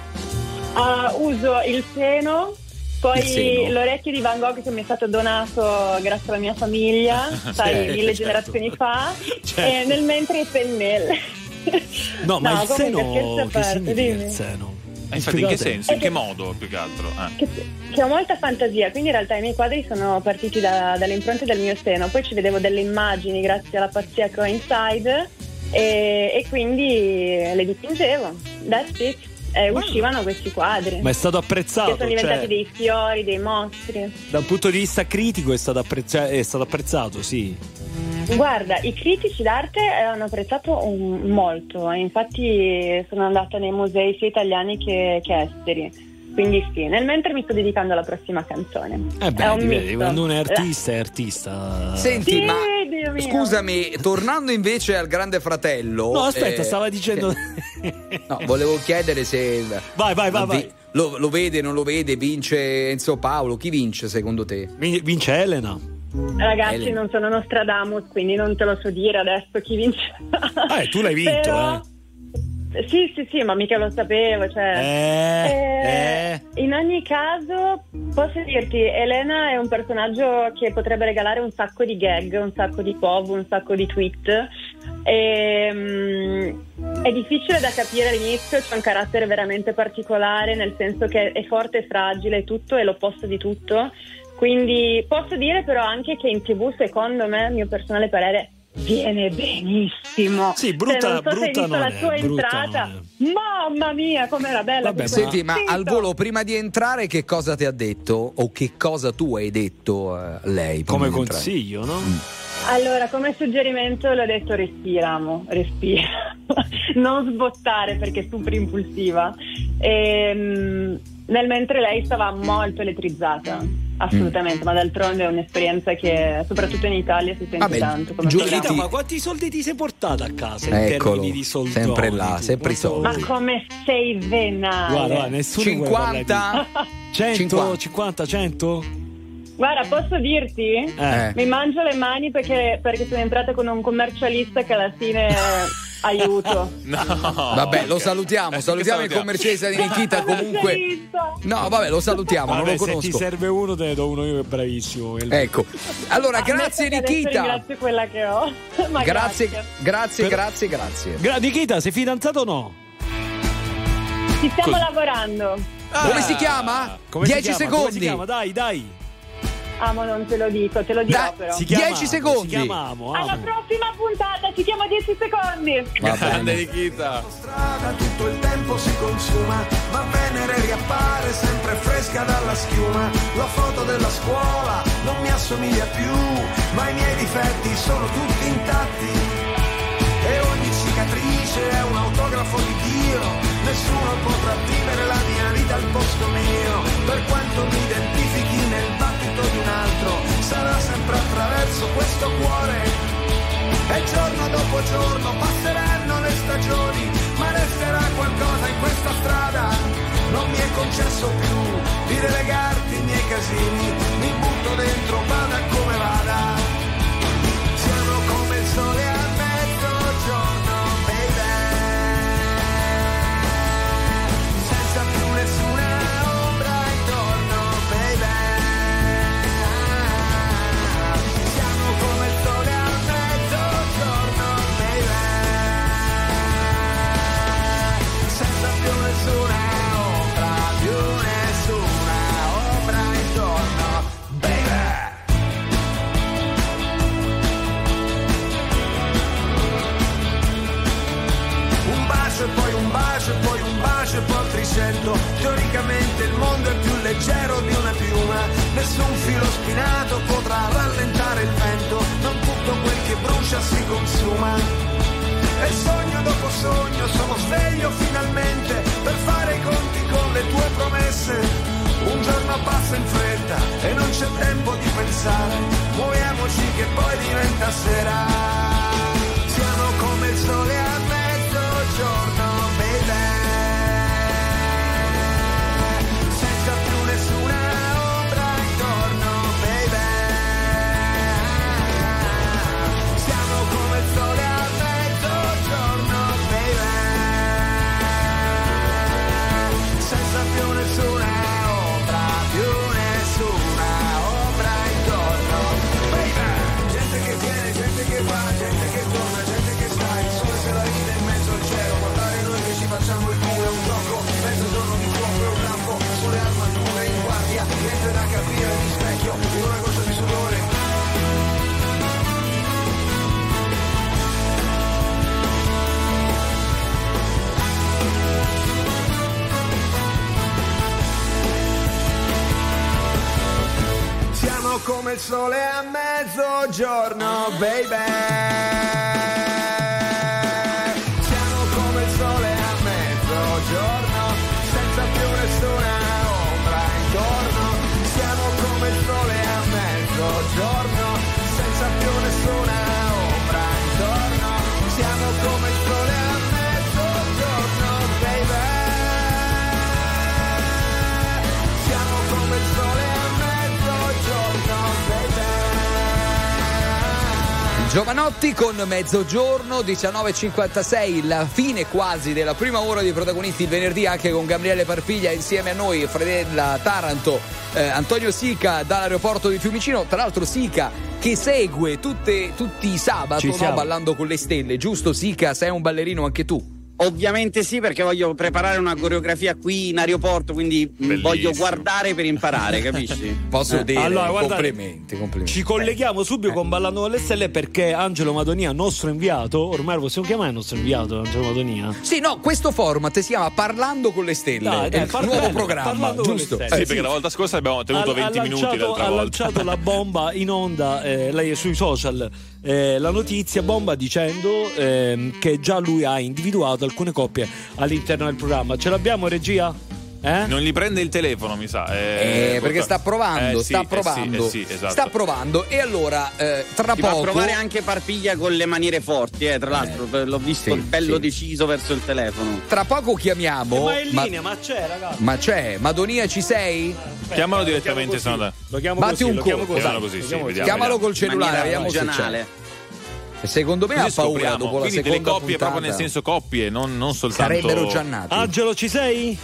Uh, uso il seno, poi Il seno. l'orecchio di Van Gogh che mi è stato donato grazie alla mia famiglia, sai, Sì, mille certo. generazioni fa, Certo. e nel mentre i pennelli. No, ma No, il comunque, seno, scherzi a che parte, significa dimmi. il seno? Eh, infatti, in che Spiegate. senso? In che modo, più che altro? Eh. Che, che ho molta fantasia, quindi in realtà i miei quadri sono partiti da, dalle impronte del mio seno, poi ci vedevo delle immagini grazie alla pazzia che ho inside e, e quindi le dipingevo, that's it, e uscivano questi quadri Ma è stato che apprezzato, sono diventati cioè, dei fiori, dei mostri. dal punto di vista critico è stato, apprezza- è stato apprezzato, sì. Guarda, i critici d'arte hanno apprezzato un, molto, infatti sono andata nei musei sia italiani che, che esteri, quindi sì, nel mentre mi sto dedicando alla prossima canzone. Eh È beh, un ti vedi, misto. quando uno è artista è artista. Senti, Sì, ma Dio mio. scusami, tornando invece al Grande Fratello. No, aspetta, eh, stava dicendo. No, volevo chiedere se. Vai, vai, vai, ma vai. lo, lo vede, non lo vede, vince Enzo Paolo, chi vince secondo te? Vince Elena. Ragazzi, Elena. non sono Nostradamus, quindi non te lo so dire adesso chi vince. Eh, tu l'hai vinto, Però... eh. Sì, sì, sì, ma mica lo sapevo, cioè. Eh, Eh, in ogni caso, posso dirti, Elena è un personaggio che potrebbe regalare un sacco di gag, un sacco di pov, un sacco di tweet. E, mm, è difficile da capire all'inizio, c'è un carattere veramente particolare, nel senso che è forte e fragile, tutto è l'opposto di tutto. Quindi posso dire però anche che in tivù, secondo me, mio personale parere, viene benissimo. Sì, brutta, cioè, non so brutta se hai visto non la è, sua brutta entrata. non Mamma mia, com'era bella. Vabbè, questa- Senti, ma Zitto. al volo, prima di entrare, che cosa ti ha detto o che cosa tu hai detto a lei? prima come di entrare? consiglio, no? Allora, come suggerimento le ho detto respira, amo, respira. Non sbottare perché è super impulsiva. E, nel mentre lei stava molto elettrizzata, assolutamente, ma d'altronde è un'esperienza che soprattutto in Italia si sente Vabbè, tanto. Come Giulia, programma. Nikita, ma quanti soldi ti sei portata a casa in Eccolo, termini di soldoni? sempre là, tu? sempre i Quanto- soldi. Ma come sei venale. Guarda, guarda, nessuno vuole cinquanta? parlare di- cento, cinquanta, cento? Guarda, posso dirti? Eh. Mi mangio le mani perché, perché sono entrata con un commercialista che alla fine aiuto. No. Vabbè, lo salutiamo, Eh, salutiamo che il salutiamo. commercialista di Nikita comunque. No, vabbè, lo salutiamo, Vabbè, non lo se ti conosco. serve uno te ne do uno io che è bravissimo. Ecco. Allora, Ammetto grazie che adesso Nikita. ringrazio quella che ho. Ma Grazie, grazie. grazie, Per- grazie, grazie. Gra- Nikita, sei fidanzato o no? Ci stiamo Cos- lavorando. Come si chiama? Come si dieci chiama? Come si secondi. chiama? Dai, dai. Amo, non te lo dico, te lo dirò Dai, però. Si chiama dieci Amo, secondi. Si chiama Amo, Amo. Alla prossima puntata, ci chiama dieci secondi. Va Grande bene. Nikita. strada tutto il tempo si consuma, ma Venere riappare sempre fresca dalla schiuma. La foto della scuola non mi assomiglia più, ma i miei difetti sono tutti intatti. E ogni cicatrice è un autografo di Dio, nessuno potrà vivere la mia vita al posto mio. Per quanto mi identifichi nel battito di un altro, sarà sempre attraverso questo cuore. E giorno dopo giorno passeranno le stagioni, ma resterà qualcosa in questa strada. Non mi è concesso più di delegarti i miei casini, mi butto dentro, vada come vada. Siamo come il sole a mezzogiorno, baby, senza più nessuna ombra intorno, baby. Siamo come il sole a mezzogiorno, baby, senza più nessuna ombra, più nessuna ombra intorno, baby. Un bacio e poi un bacio e poi un bacio e poi ti sento. Teoricamente il mondo è più leggero di una piuma, nessun filo spinato potrà rallentare il vento, non tutto quel che brucia si consuma. E sogno dopo sogno sono sveglio finalmente per fare i conti con le tue promesse. Un giorno passa in fretta e non c'è tempo di pensare, muoviamoci che poi diventa sera. Siamo come il sole a mezzogiorno, baby, senza più nessuna ombra intorno, baby. Siamo come il sole a mezzogiorno, baby, senza più nessuna ombra, più nessuna ombra intorno, baby. Gente che viene, gente che va, gente che torna, gente che sta, il sole se la ride in mezzo al cielo, guardare noi che ci facciamo il culo è un gioco, mezzogiorno di fuoco è un lampo, sulle armature in guardia, niente da capire di specchio, in una goccia di sudore. Siamo come il sole a mezzogiorno, baby. Siamo come il sole a mezzogiorno, senza più nessuna ombra intorno. Siamo come il sole a mezzogiorno, senza più nessuna ombra intorno. Siamo come il sole a mezzogiorno, baby. Giovanotti con Mezzogiorno, diciannove e cinquantasei, la fine quasi della prima ora di Protagonisti il venerdì, anche con Gabriele Parpiglia insieme a noi, Fredella Taranto, eh, Antonio Sica dall'aeroporto di Fiumicino. Tra l'altro Sica che segue tutte, tutti i sabato, no, Ballando con le Stelle, giusto Sica? Sei un ballerino anche tu? Ovviamente sì, perché voglio preparare una coreografia qui in aeroporto, quindi Bellissimo. voglio guardare per imparare, capisci? Posso eh. dire, allora, complimenti, complimenti. Ci colleghiamo subito con Ballando con le Stelle perché Angelo Madonia, nostro inviato, ormai lo possiamo chiamare il nostro inviato, Angelo Madonia. Sì, no, questo format si chiama Parlando con le Stelle, dai, dai, è il nuovo programma, giusto? Eh, sì, perché la volta scorsa abbiamo tenuto ha, venti ha minuti lanciato, l'altra ha volta. lanciato la bomba in onda, eh, lei è sui social, eh, la notizia bomba dicendo eh, che già lui ha individuato alcune coppie all'interno del programma. Ce l'abbiamo, regia? Eh? Non gli prende il telefono, mi sa. Eh, eh, perché sta provando, eh, sì, sta provando. Eh sì, eh sì, esatto. Sta provando e allora eh, tra Ti poco. va a provare anche Parpiglia con le maniere forti, eh, tra l'altro, eh, l'ho visto sì, bello sì. deciso verso il telefono. Tra poco chiamiamo. Eh, ma è in ma, linea, ma c'è, ragazzi. Ma c'è, Madonia ci sei? Aspetta, Chiamalo lo direttamente, chiamo se no. Lo chiamo Batti così, un lo chiamo colpo, così. Chiamalo così, sì, vediamo, Chiamalo vediamo. col cellulare, vediamo se c'è. Secondo me Così ha paura scopriamo. dopo la Quindi seconda delle coppie puntata. proprio nel senso coppie, non, non soltanto. Sarebbero già nati. Angelo, ci sei?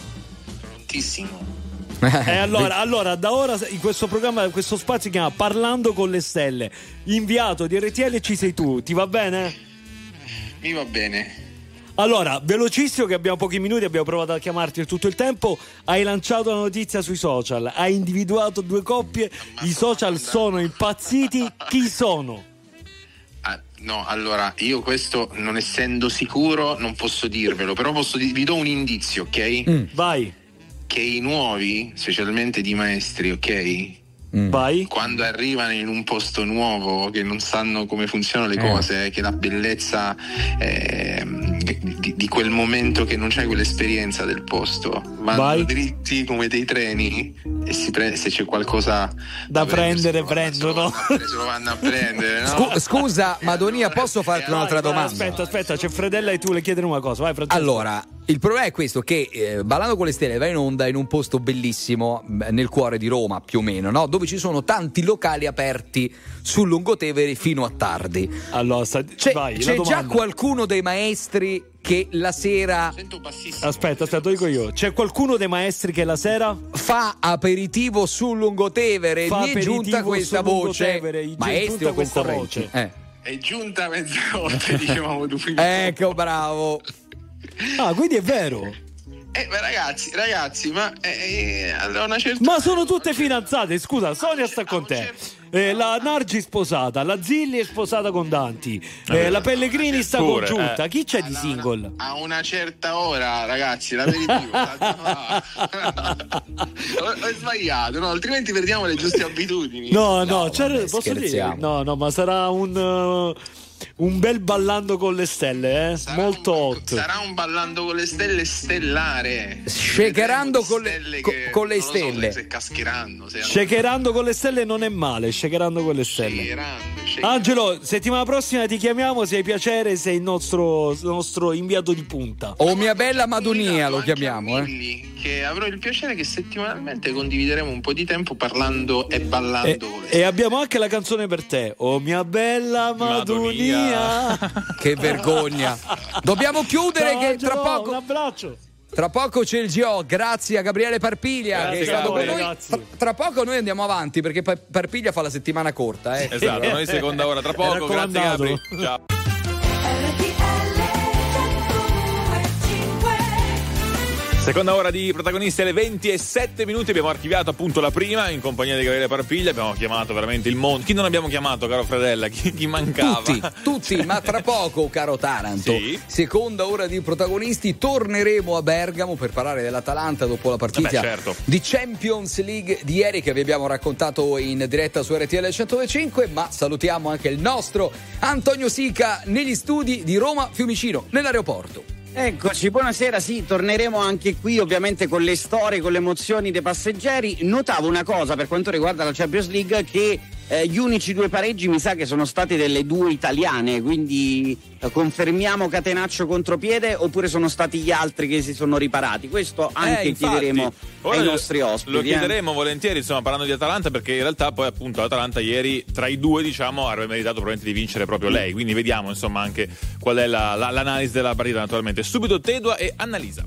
Tantissimo. Eh, allora, allora, da ora in questo programma, questo spazio si chiama Parlando con le Stelle. Inviato di R T L ci sei tu, ti va bene? Mi va bene. Allora, velocissimo che abbiamo pochi minuti, abbiamo provato a chiamarti per tutto il tempo. Hai lanciato la notizia sui social, hai individuato due coppie, i social sono impazziti. Chi sono? Ah, no, allora, io questo non essendo sicuro non posso dirvelo, però posso di- vi do un indizio, ok? Mm, vai. Che i nuovi, specialmente di maestri, ok? Mm. Vai. Quando arrivano in un posto nuovo, che non sanno come funzionano le Eh. cose, che la bellezza eh, di, di quel momento che non c'è quell'esperienza del posto, vanno Vai. dritti come dei treni e si pre- se c'è qualcosa Da prendere, prendere, se lo prendono. vanno a pre- se lo vanno a prendere, no? Scu- scusa, Madonia, posso farti un'altra Vai, vai, domanda? Aspetta, aspetta, c'è Fredella e tu le chiedere una cosa. Vai, Francesco. Allora, il problema è questo, che eh, Ballando con le Stelle va in onda in un posto bellissimo, mh, nel cuore di Roma più o meno, no? Dove ci sono tanti locali aperti sul Lungotevere fino a tardi. Allora, sta... C'è, vai, c'è la già domanda. qualcuno dei maestri che la sera Aspetta, aspetta, lo dico io. C'è qualcuno dei maestri che la sera fa aperitivo sul Lungotevere? Fa Mi è giunta aperitivo questa sul voce, Lungotevere, gli è maestri giunta o questa concorrenti? voce. Eh. È giunta mezzanotte, dicevamo tu prima. Ecco, bravo. Ah, quindi è vero. Eh, ma ragazzi, ragazzi, ma eh, eh, a una certa... Ma sono tutte fidanzate, scusa, Sonia sta con te. Eh, la Nargi sposata, la Zilli è sposata con Danti, eh, la Pellegrini sta Pure, congiunta. eh. Chi c'è di single? A una certa ora, ragazzi, l'aperitivo. ho, ho sbagliato, no? Altrimenti perdiamo le giuste abitudini. No, no, No, c'era- vabbè, posso dire? scherziamo. No, no, ma sarà un uh, un bel Ballando con le Stelle, eh? Sarà Molto un, hot. Sarà un Ballando con le stelle stellare. Shakerando con le- Stelle co- che con le non lo so stelle. se cascheranno. Se Shakerando con le stelle non è male, shakerando con le stelle. shakerando, shakerando. Angelo, settimana prossima ti chiamiamo, se hai piacere, sei il nostro, il nostro inviato di punta. O mia bella Madonia lo Anche chiamiamo, a eh. Milli, che avrò il piacere che settimanalmente condivideremo un po' di tempo parlando e ballando E, con le e abbiamo anche la canzone per te. Oh mia bella Madonia. Che vergogna. Dobbiamo chiudere Ciao, che Angelo, tra poco un abbraccio. Tra poco c'è il G O, grazie a Gabriele Parpiglia Grazie che è stato a voi, con noi. ragazzi. Tra, tra poco noi andiamo avanti perché Pa- Parpiglia fa la settimana corta, eh. Esatto, noi seconda ora tra poco. Grazie Gabri. Ciao. Seconda ora di Protagonisti alle venti e sette minuti, abbiamo archiviato appunto la prima in compagnia di Gabriele Parpiglia, abbiamo chiamato veramente il mondo. Chi non abbiamo chiamato, caro Fredella? Chi, chi mancava? Tutti, tutti, ma tra poco, caro Taranto, Sì. seconda ora di Protagonisti, torneremo a Bergamo per parlare dell'Atalanta dopo la partita Vabbè, certo. di Champions League di ieri che vi abbiamo raccontato in diretta su R T L centodue e cinque, ma salutiamo anche il nostro Antonio Sica negli studi di Roma Fiumicino, nell'aeroporto. Eccoci, buonasera, sì, torneremo anche qui ovviamente con le storie, con le emozioni dei passeggeri. Notavo una cosa per quanto riguarda la Champions League, che eh, gli unici due pareggi mi sa che sono stati delle due italiane, quindi eh, confermiamo catenaccio contropiede oppure sono stati gli altri che si sono riparati? Questo anche eh, infatti, chiederemo ai nostri ospiti. Lo chiederemo eh. volentieri, insomma, parlando di Atalanta, perché in realtà poi appunto l'Atalanta ieri tra i due, diciamo, avrebbe meritato probabilmente di vincere proprio lei, quindi vediamo insomma anche qual è la, la, l'analisi della partita, naturalmente. Subito Tedua e Annalisa.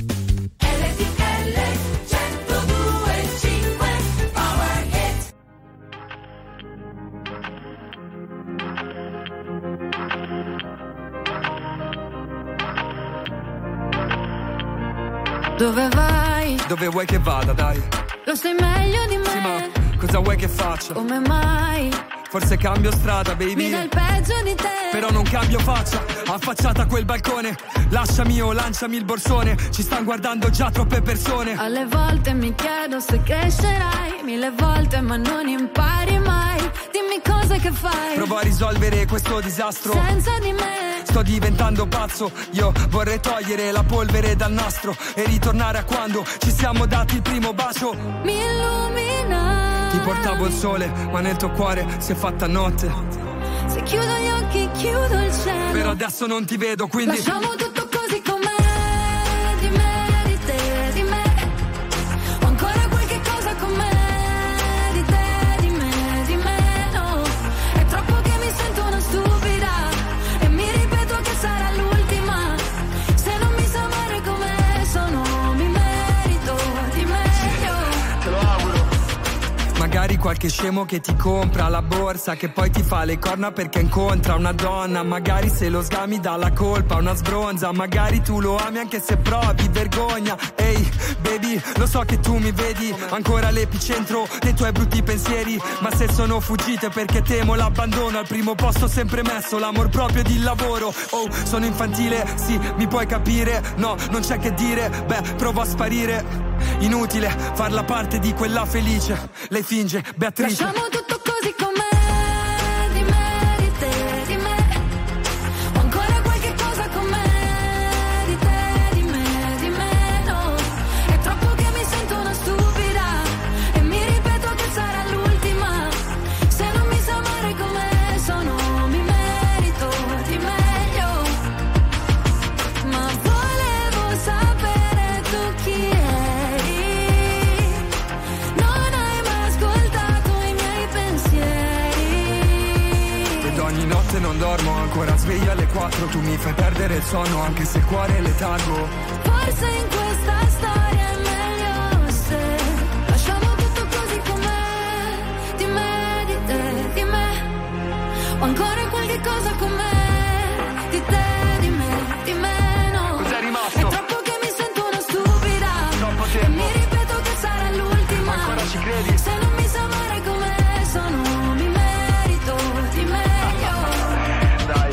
Dove vai? Dove vuoi che vada, dai? Lo sai meglio di me. Sì, ma cosa vuoi che faccia? Come mai? Forse cambio strada, baby. Mi dai il peggio di te. Però non cambio faccia, affacciata a quel balcone. Lasciami o lanciami il borsone. Ci stanno guardando già troppe persone. Alle volte mi chiedo se crescerai, mille volte ma non impari mai. Dimmi cosa che fai. Provo a risolvere questo disastro senza di me. Sto diventando pazzo. Io vorrei togliere la polvere dal nastro e ritornare a quando ci siamo dati il primo bacio. Mi illumina. Ti portavo il sole, ma nel tuo cuore si è fatta notte. Se chiudo gli occhi, chiudo il cielo. Però adesso non ti vedo, quindi lasciamo tutto così com'è. Di me, di te, di me. Ho ancora qualche cosa con me. Di te, di me, di me, no. È troppo che mi sento una stupida e mi ripeto che sarà l'ultima. Se non mi sa amare come sono, mi merito di meglio. te lo auguro. Magari qualche scemo che ti compra la borsa, che poi ti fa le corna perché incontra una donna. Magari se lo sgami dà la colpa a una sbronza. Magari tu lo ami anche se provi vergogna. Ehi, baby, lo so che tu mi vedi ancora all'epicentro dei tuoi brutti pensieri. Ma se sono fuggite perché temo l'abbandono, al primo posto ho sempre messo l'amor proprio ed il lavoro. Oh, sono infantile, sì, mi puoi capire. No, non c'è che dire, beh, provo a sparire. Inutile farla parte di quella felice. Lei finge Beatrice. Lasciamo tutto così com'è. Di me, di te, di me. Ho ancora qualche cosa con me. Di te, di me, di me, no. È troppo che mi sento una stupida e mi ripeto che sarà l'ultima. Se non mi sa amare come sono, mi merito di meglio. Ma volevo sapere tu chi eri. Ogni notte non dormo, ancora sveglio alle quattro. Tu mi fai perdere il sonno anche se il cuore è letargo. Forse in questa storia è meglio se lasciamo tutto così com'è. Di me, di te, di me. Ho ancora qualche cosa con me. Di te, di me, di me, no. Cos'è rimasto? È troppo che mi sento una stupida. Troppo tempo. E mi ripeto che sarà l'ultima. Ma ancora ci credi? Se non mi sa amare come sono, mi merito di meglio. Dai.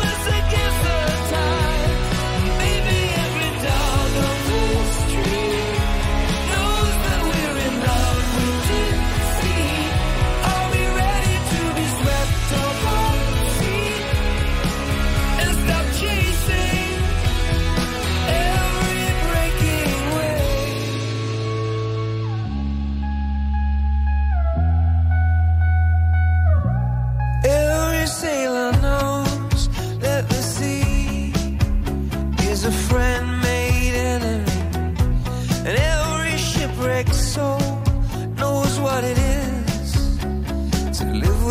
Street.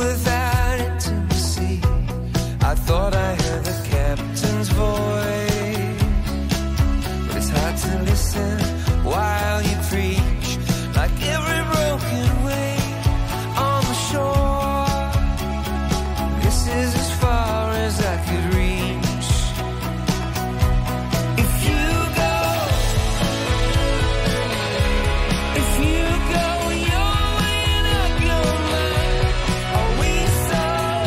without intimacy. I thought I heard the captain's voice, but it's hard to listen while you preach, like every broken wave on the shore. This is as far as I could reach. If you go, if you go your way and up your mind, are we so,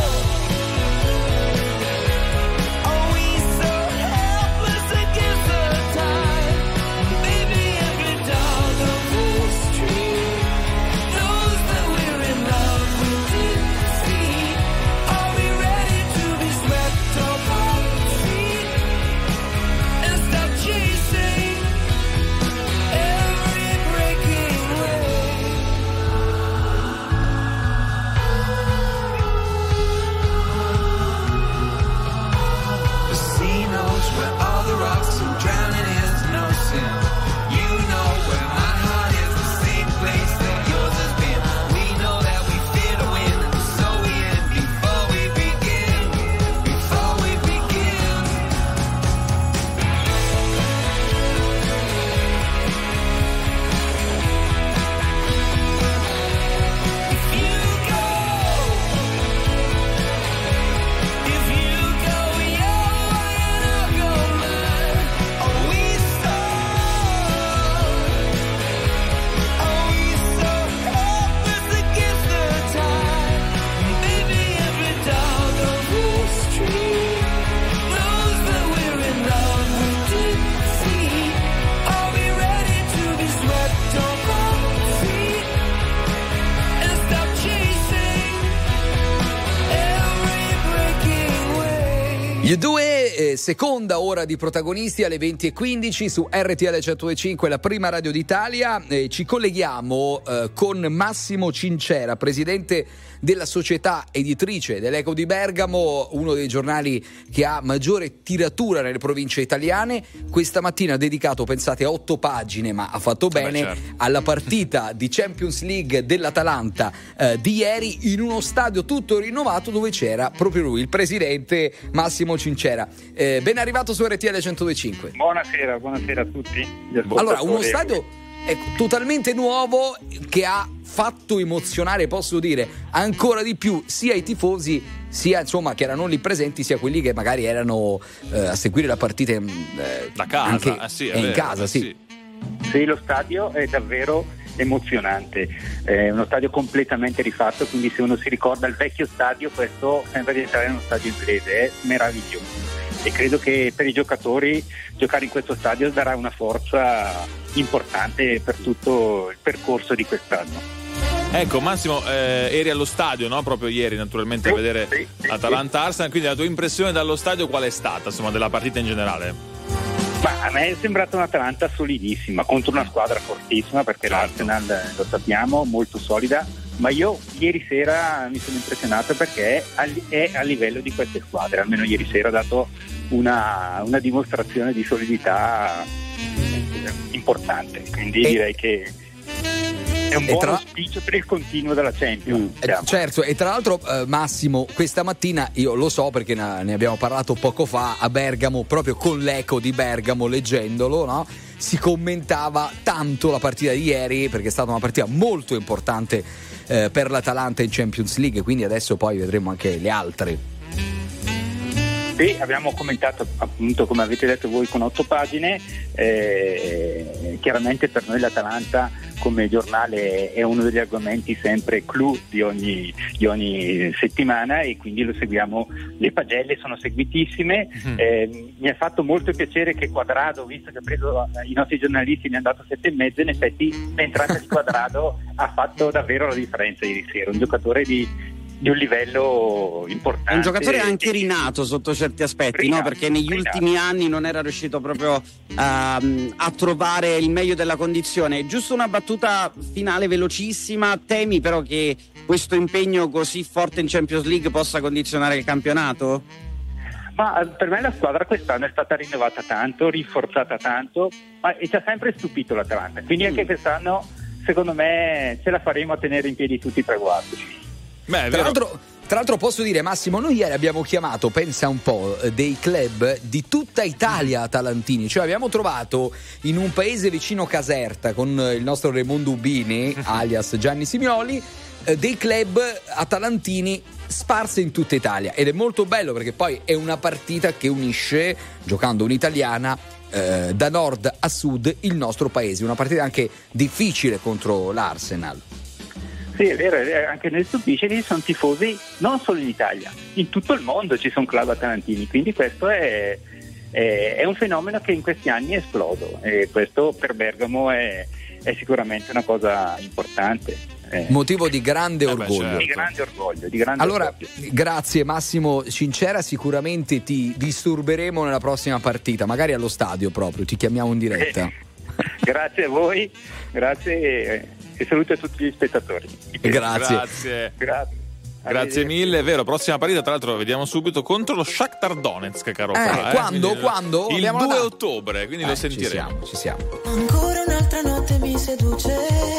are we so helpless against the tide? Maybe every dog on the street knows that we're in love with defeat. Are we ready to be swept off our feet and stop chasing every breaking wave? The sea knows where all the rocks and drowning is no sin. You know where my heart is, the same place that yours has been. We know that we fear to win, so we end before we begin. Before we begin. If you go, if you go your way and I'll go mine, are we so, are we so helpless against the tide? Maybe every dog on the street knows that we're in love with defeat. Are we ready to be swept off our feet and stop chasing every breaking wave? Gli due, eh, seconda ora di protagonisti alle venti e quindici su R T L centodue e cinque, la prima radio d'Italia. Eh, ci colleghiamo eh, con Massimo Cincera, presidente della società editrice dell'Eco di Bergamo, uno dei giornali che ha maggiore tiratura nelle province italiane. Questa mattina ha dedicato, pensate, a otto pagine, ma ha fatto bene, certo, alla partita di Champions League dell'Atalanta eh, di ieri, in uno stadio tutto rinnovato dove c'era proprio lui, il presidente Massimo Cincera. Eh, ben arrivato su R T L centodue e cinque. Buonasera, buonasera a tutti. Allora, uno stadio ecco, totalmente nuovo che ha fatto emozionare, posso dire, ancora di più sia i tifosi sia insomma che erano lì presenti, sia quelli che magari erano eh, a seguire la partita eh, da casa, anche eh sì, è in vero, casa, eh sì. sì. Sì, lo stadio è davvero emozionante, è uno stadio completamente rifatto, quindi se uno si ricorda il vecchio stadio, questo sembra di entrare in uno stadio inglese, è meraviglioso. E credo che per i giocatori giocare in questo stadio darà una forza importante per tutto il percorso di quest'anno. Ecco Massimo, eh, eri allo stadio, no? Proprio ieri naturalmente, a vedere sì, sì, Atalanta-Arsenal, quindi la tua impressione dallo stadio qual è stata, insomma, della partita in generale? Ma a me è sembrata un'Atalanta solidissima contro una squadra fortissima, perché certo, l'Arsenal, lo sappiamo, molto solida, ma io ieri sera mi sono impressionato perché è a, è a livello di queste squadre, almeno ieri sera ha dato una, una dimostrazione di solidità importante, quindi e... direi che è un buon tra... auspicio per il continuo della Champions. Mm, eh, certo, e tra l'altro eh, Massimo, questa mattina io lo so perché ne abbiamo parlato poco fa a Bergamo, proprio con l'Eco di Bergamo, leggendolo, no? Si commentava tanto la partita di ieri perché è stata una partita molto importante eh, per l'Atalanta in Champions League, quindi adesso poi vedremo anche le altre. Sì, abbiamo commentato appunto, come avete detto voi, con otto pagine. Eh, chiaramente per noi l'Atalanta come giornale è uno degli argomenti sempre clou di ogni, di ogni settimana, e quindi lo seguiamo. Le pagelle sono seguitissime. Mm-hmm. Eh, mi ha fatto molto piacere che Quadrado, visto che ha preso i nostri giornalisti, ne ha dato sette e mezzo, in effetti l'entrata di Quadrado ha fatto davvero la differenza ieri sera, un giocatore di di un livello importante. È un giocatore anche rinato sotto certi aspetti, rinato, no? Perché negli rinato. ultimi anni non era riuscito proprio a, a trovare il meglio della condizione. Giusto una battuta finale velocissima: temi però che questo impegno così forte in Champions League possa condizionare il campionato? Ma per me la squadra quest'anno è stata rinnovata tanto, rinforzata tanto, ma e ci ha sempre stupito l'Atalanta, quindi anche quest'anno secondo me ce la faremo a tenere in piedi tutti i traguardi. Beh, Tra l'altro, tra l'altro posso dire, Massimo, noi ieri abbiamo chiamato, pensa un po', dei club di tutta Italia atalantini, cioè abbiamo trovato in un paese vicino Caserta con il nostro Raimondo Ubini, alias Gianni Simioli, dei club atalantini sparsi in tutta Italia, ed è molto bello perché poi è una partita che unisce, giocando un'italiana, eh, da nord a sud il nostro paese, una partita anche difficile contro l'Arsenal. Sì, è vero, anche nel stupisce ci sono tifosi non solo in Italia, in tutto il mondo ci sono club atalantini, quindi questo è, è, è un fenomeno che in questi anni è esploso, e questo per Bergamo è, è sicuramente una cosa importante. Eh. Motivo di grande Eh orgoglio. beh, certo. Di grande orgoglio, di grande allora, orgoglio. grazie Massimo Cincera, sicuramente ti disturberemo nella prossima partita, magari allo stadio proprio, ti chiamiamo in diretta. Eh. Grazie a voi, grazie e, e saluto a tutti gli spettatori. Grazie. Grazie. Grazie. Grazie mille, è vero. Prossima partita, tra l'altro, vediamo subito contro lo Shakhtar Donetsk, caro Eh, Fra, quando? Quindi, quando? Il Abbiamo la due data? ottobre, quindi Eh, lo ci sentiremo. siamo, ci siamo. Ancora un'altra notte mi seduce,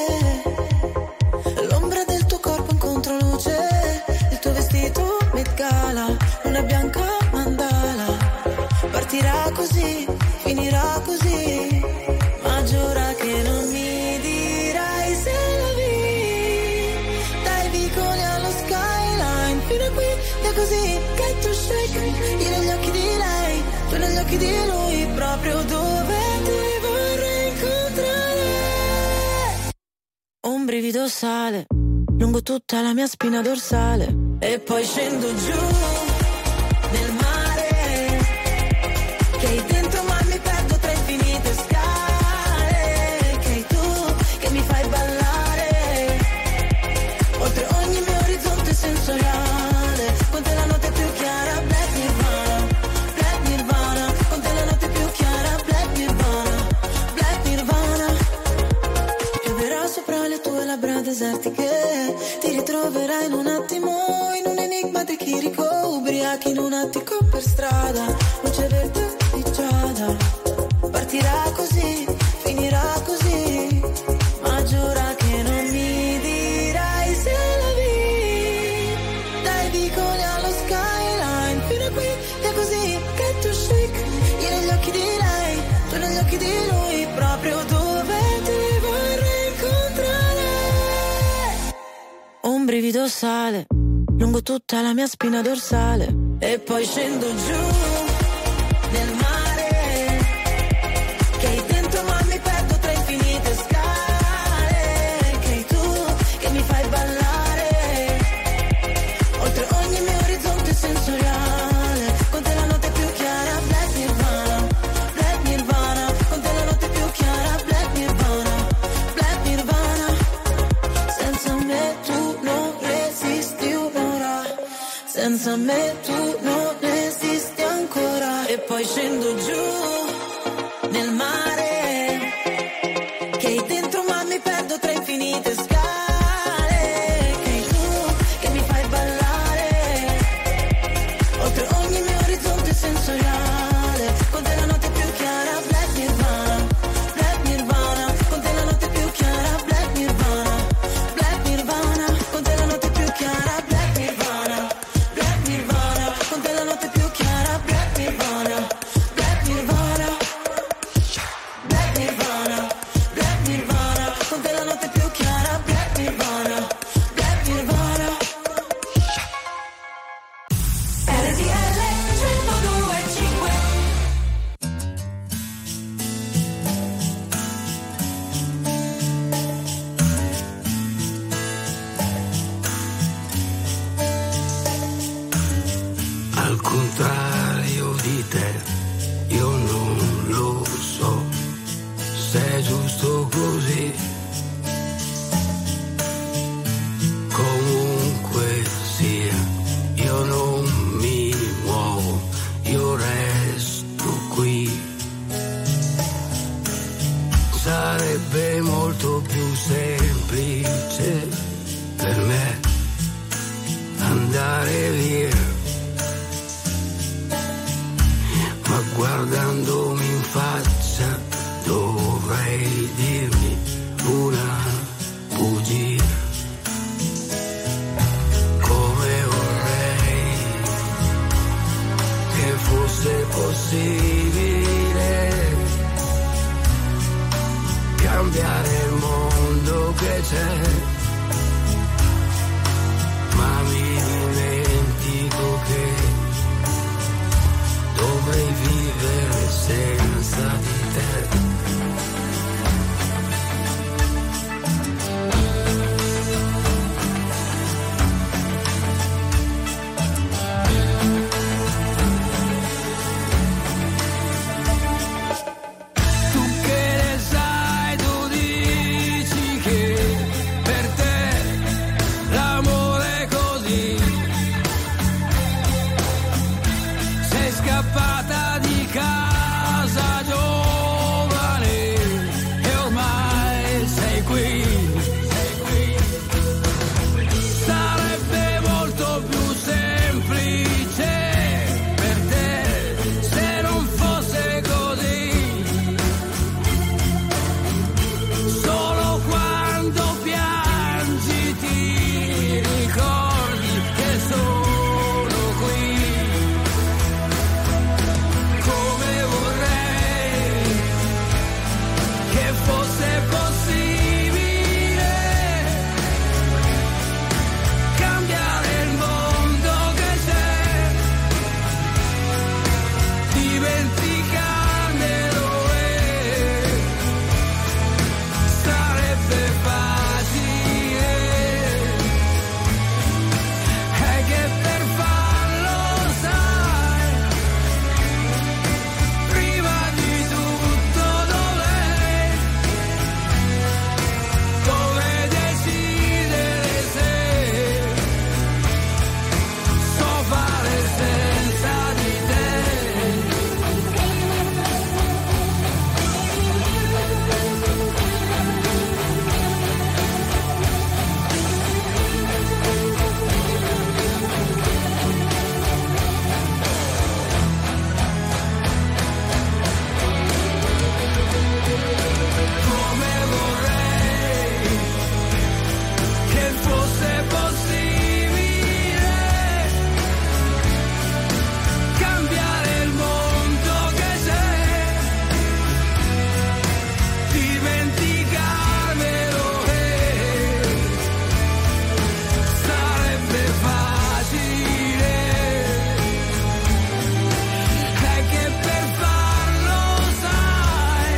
l'ombra del tuo corpo in controluce, il tuo vestito Met Gala, una bianca mandala, partirà così, finirà così, ma giura che non mi dirai se la vi, dai vicoli allo skyline, fino a qui è così, get to shake, io negli occhi di lei, tu negli occhi di lui, proprio dove ti vorrei incontrare. Un brivido sale lungo tutta la mia spina dorsale e poi scendo giù nel mare, che hai dentro ma mi perdo tra infinite scale, che hai tu che mi fai ballare oltre ogni mio orizzonte sensoriale, con te la notte più chiara, Black Nirvana, Black Nirvana, con te la notte più chiara, Black Nirvana, Black Nirvana. Pioverà sopra le tue labbra desertiche, ti ritroverai in un attimo in un enigma di chirico, ubriachi in un attico per strada, luce verde di giada, partirà così, finirà così, ma giura che non mi dirai se la vi, dai vicoli allo skyline, fino a qui è così, get to shake, io negli occhi di lei, tu negli occhi di lui, proprio dove ti vorrei incontrare. Un brivido sale lungo tutta la mia spina dorsale e poi scendo giù nel mare, che hai dentro ma mi perdo tra infinite scale, che hai tu che mi fai ballare oltre ogni mio orizzonte sensoriale, con te la notte più chiara, Black Nirvana, Black Nirvana, con te la notte più chiara, Black Nirvana, Black Nirvana, senza me tu non resisti un'ora, senza me tu non esisti ancora, e poi scendo giù nel mare, che hai dentro ma mi perdo tra infinite scale, che hai tu che mi fai ballare oltre ogni mio orizzonte sensoriale, con te la notte più chiara, Black Nirvana, Black Nirvana, con te la notte più chiara, Black Nirvana, Black Nirvana, con te la notte più chiara, Black Nirvana, Black Nirvana, con te la notte più chiara, Black Nirvana, Black Nirvana, Black Nirvana, Black Nirvana, con te la notte più chiara, Black Nirvana, Black Nirvana. R T L centodue e cinque. Al contrario di te, io non lo so se è giusto così. Comunque sia, io non mi muovo, io resto qui. Sarebbe molto più semplice per me andare via, ma guardandomi in faccia dovrei dirmi una bugia. possibile cambiare il mondo che c'è, ma mi dimentico che dovrei vivere senza di te. Scappata di casa giovane e ormai sei qui, sei qui. Sarebbe molto più semplice per te se non fosse così. Solo quando piangi ti ricordi che sono fosse possibile cambiare il mondo che c'è, dimenticarmelo e sarebbe facile, è che per farlo sai, prima di tutto dovrei dove decidere se so fare senza di te. Come vorrei che fosse possibile cambiare il mondo che c'è, dimenticarmelo e sarebbe facile, è che per farlo sai,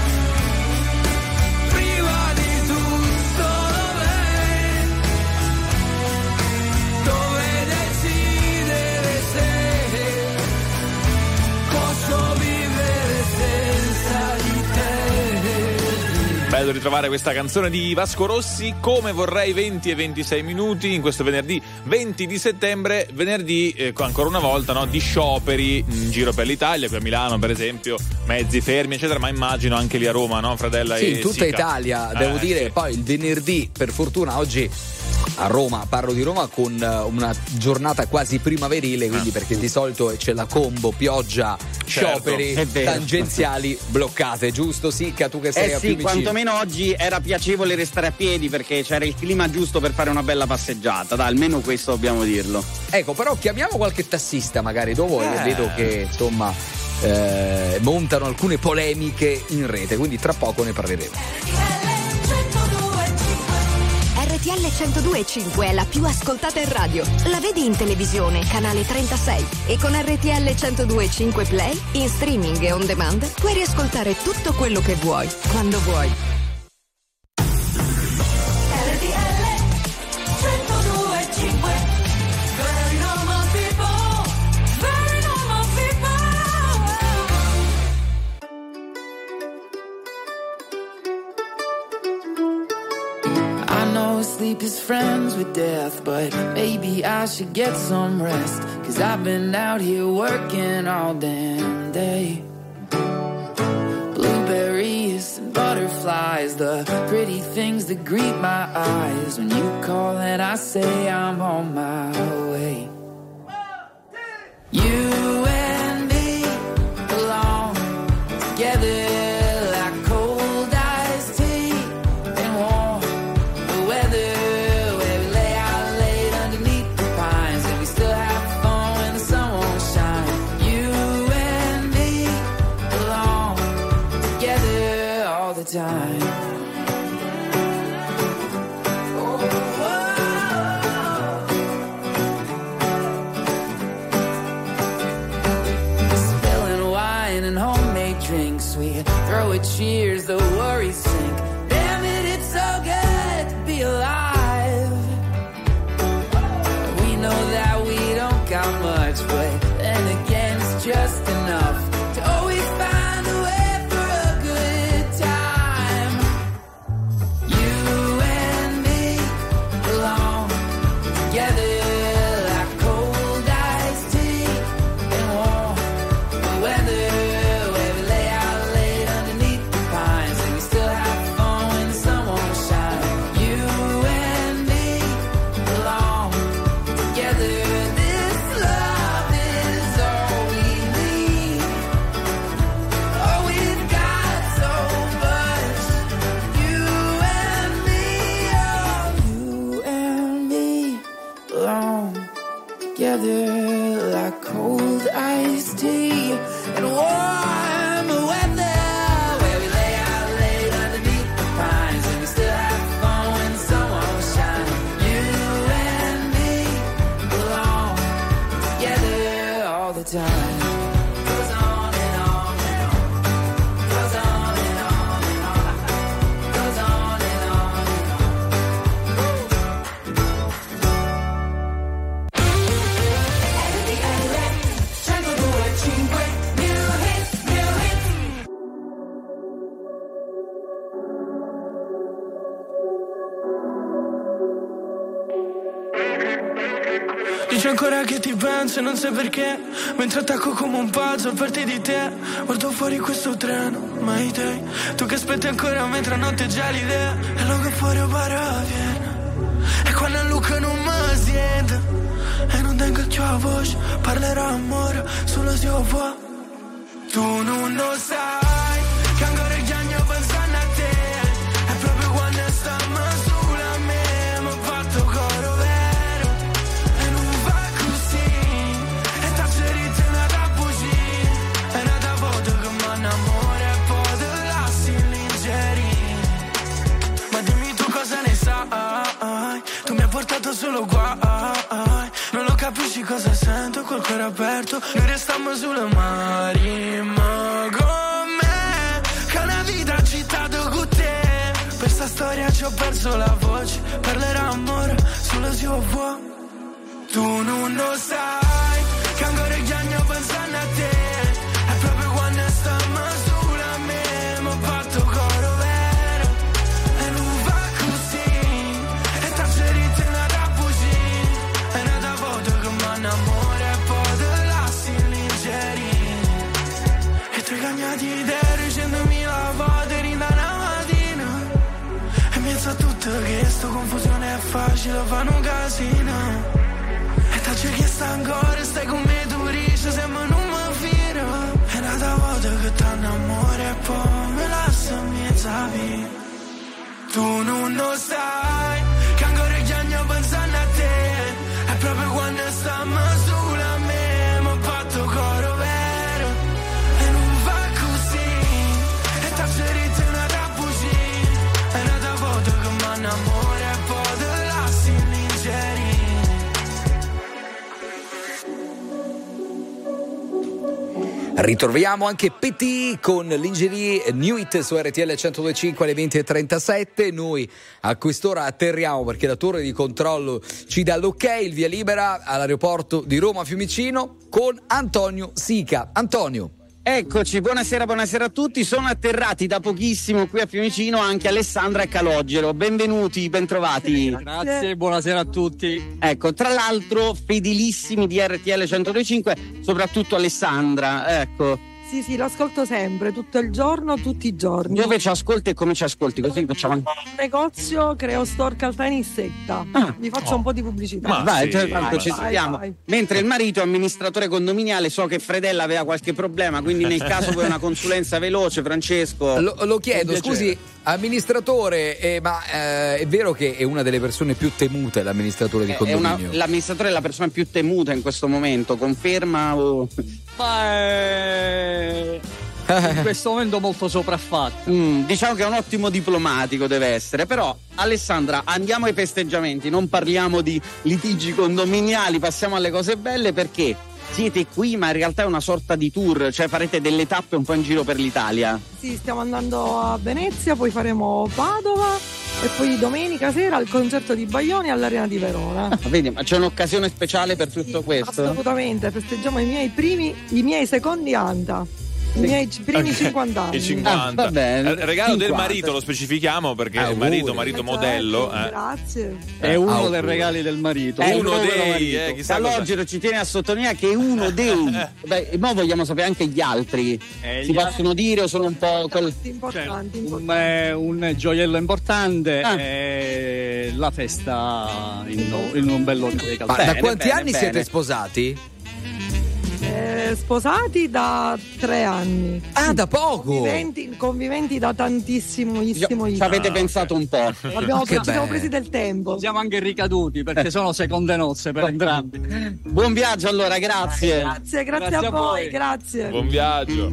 prima di tutto dovrei, dove decidere se posso vivere senza di te. Bello ritrovare questa canzone di Vasco Rossi, Come vorrei, venti e ventisei minuti in questo venerdì venti di settembre, venerdì eh, ancora una volta, no, di scioperi in giro per l'Italia, qui a Milano per esempio, mezzi fermi eccetera, ma immagino anche lì a Roma, no, Fradella? Sì, e in tutta Sica. Italia, devo Eh, dire, sì. poi il venerdì, per fortuna oggi a Roma, parlo di Roma con eh, una giornata quasi primaverile, quindi perché di solito c'è la combo pioggia, Certo, scioperi, è vero. tangenziali bloccate, giusto Sicca, tu che sei Eh a sì, Fiumicino? quantomeno oggi era piacevole restare a piedi perché c'era il clima giusto per fare una bella passeggiata, dai, almeno questo dobbiamo dirlo. Ecco, però chiamiamo qualche tassista magari dopo, Eh. vedo che insomma eh, montano alcune polemiche in rete, quindi tra poco ne parleremo. R T L centodue e cinque è la più ascoltata in radio. La vedi in televisione, canale trentasei. E con R T L centodue e cinque Play, in streaming e on demand, puoi riascoltare tutto quello che vuoi, quando vuoi. Sleep is friends with death, but maybe I should get some rest, 'cause I've been out here working all damn day. Blueberries and butterflies, the pretty things that greet my eyes when you call and I say I'm on my way. You and me belong together. time. And homemade drinks, we throw a cheers, the worries sink. Damn it, it's so good to be alive. We know that we don't got much, but then again it's just enough to always find a way for a good time. You and me belong together. Together like cold iced tea and warm weather, where we lay out late underneath the pines and we still have fun when the sun won't shine. You and me belong together all the time. Goes on and on and on. Goes on and on and on. Goes on and on and Dici ancora che ti penso e non sai perché, mentre attacco come un pazzo per te di te. Guardo fuori questo treno, mai te. Tu che aspetti ancora mentre non ti già l'idea. E lo che fuori para viene. E quando Luca non mi sente e non tengo il tua voce, parlerà amore solo se io vuoi. Tu non lo sai che ancora gli anni pensando a te. E proprio quando stiamo sulla me mi ho fatto coro vero. E non va così. E t'ha ferito una da bugie. E una da foto che mi innamora e poi te lasci l'ingerire. Ma dimmi tu cosa ne sai. Tu mi hai portato solo guai. Non lo capisci cosa sento col cuore aperto. Noi restiamo sulle mari. Ma con me che una vita agitato con te. Per sta storia ci ho perso la voce. Parlerà amore solo se io vuoi. Tu non lo sai che ancora gli anni pensando a te. È proprio quando stiamo sulla me mi ho fatto coro vero. E non va così. E t'ha ferito una da bugie. E una da foto che mi innamora e poi te lasci l'ingerire. E tu hai cambiato idea centomila volte in una mattina. E mi sa tutto che sto confusione è facile, fanno un casino. E t'ho chiesto ancora, stai con me, tu dici, sembra non mi fido. E una volta che t'hanno amore e poi me lascia mezza vita. Tu non lo sai che ancora gli anni pensando a te. È proprio quando stiamo sulla me mi ho fatto coro vero. E non va così. E t'ha ferito una da bugie. E una da foto che mi innamora e poi te lasci l'ingerire. Ritroviamo anche Petit con Lingerie New Hit su R T L centodue e cinque alle venti e trentasette. Noi a quest'ora atterriamo perché la torre di controllo ci dà l'ok, il via libera all'aeroporto di Roma Fiumicino con Antonio Sica. Antonio. Eccoci, buonasera, buonasera a tutti. Sono atterrati da pochissimo qui a Fiumicino anche Alessandra e Calogero. Benvenuti, bentrovati. Grazie, buonasera a tutti. Ecco, tra l'altro fedelissimi di R T L centodue e cinque, soprattutto Alessandra, ecco. Sì, sì, lo ascolto sempre, tutto il giorno, tutti i giorni. Dove ci ascolti e come ci ascolti? Così facciamo anche. Un negozio, creo store Caltanissetta. Ah, Vi faccio oh. un po' di pubblicità. Ma vai, sì, tanto ci sentiamo. Mentre il marito è amministratore condominiale, so che Fredella aveva qualche problema, quindi nel caso vuoi una consulenza veloce, Francesco. Lo, lo chiedo, scusi, amministratore, eh, ma eh, è vero che è una delle persone più temute l'amministratore di condominio? È una, l'amministratore è la persona più temuta in questo momento, conferma o... Ma è... in questo momento molto sopraffatta. Mm, diciamo che è un ottimo diplomatico, deve essere. Però, Alessandra, andiamo ai festeggiamenti, non parliamo di litigi condominiali, passiamo alle cose belle, perché siete qui, ma in realtà è una sorta di tour, cioè farete delle tappe un po' in giro per l'Italia. Sì, stiamo andando a Venezia, poi faremo Padova e poi domenica sera al concerto di Baglioni all'Arena di Verona. Ah, vedi, ma c'è un'occasione speciale per tutto Sì, questo? assolutamente, festeggiamo i miei primi, i miei secondi Anta. I miei primi Ok, cinquanta anni. I cinquanta. Ah, va bene. Eh, Regalo cinquanta. del marito, lo specifichiamo perché Ah, il marito, uh, marito Eh, modello. certo, Eh. Grazie. È uno Ah, dei uh. regali del marito. Eh, Uno il povero dei, marito. eh, chissà cosa- Calogero ci tiene a sottolineare che è uno dei. Beh, mo vogliamo sapere anche gli altri. Eh, si gli possono dire o sono un po' quel... Importanti, importanti. Un, eh, un gioiello importante Ah. è la festa in, in un bell'ordine di Ma calzini. da Bene, quanti bene, anni bene. siete sposati? Eh, sposati da tre anni. Ah, da poco! Conviventi, conviventi da tantissimo. Ci avete pensato un po'. Abbiamo, Che ci siamo bello. presi del tempo. Siamo anche ricaduti perché sono seconde nozze per entrambi. Buon viaggio allora, grazie. Grazie, grazie, Grazie a a voi, voi. grazie. Buon viaggio.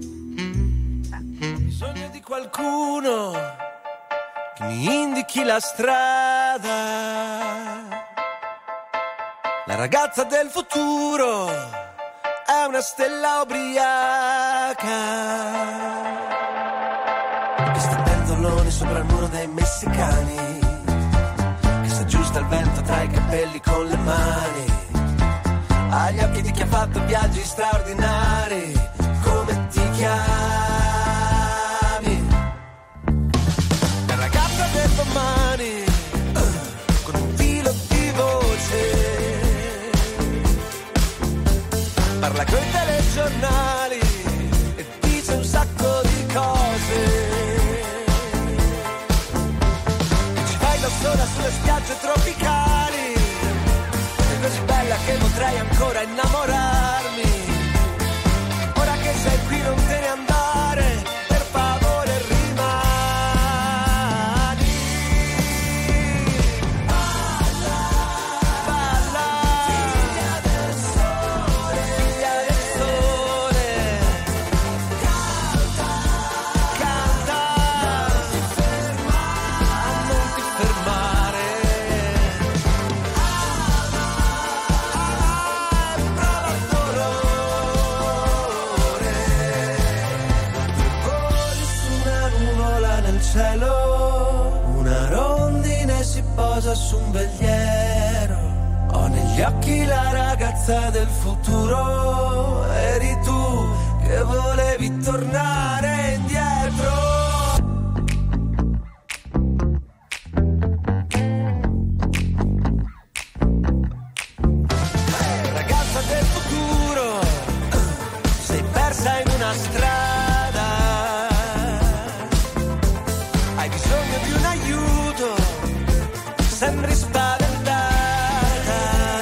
Bisogno di qualcuno che mi indichi la strada. La ragazza del futuro è una stella ubriaca che sta pentoloni sopra il muro dei messicani, che si aggiusta il vento tra i capelli con le mani, ha gli occhi di chi ha fatto viaggi straordinari. Come ti chiami? La ragazza del domani, con un filo di voce, parla coi telegiornali e dice un sacco di cose, e ci fai da sola sulle spiagge tropicali, è così bella che potrei ancora innamorarmi. Ora che sei qui non te ne andare, per favore rimani. Balla, balla, figlia del sole, figlia del sole. Canta, canta, non ti fermare, non ti fermare. Prova il dolore. Voli su una nuvola nel cielo, una rondine si posa su un veliero. Ho negli occhi la ragazza del futuro, eri tu che volevi tornare indietro. Ragazza del futuro, sei persa in una strada, hai bisogno di un aiuto, sembri spaventata,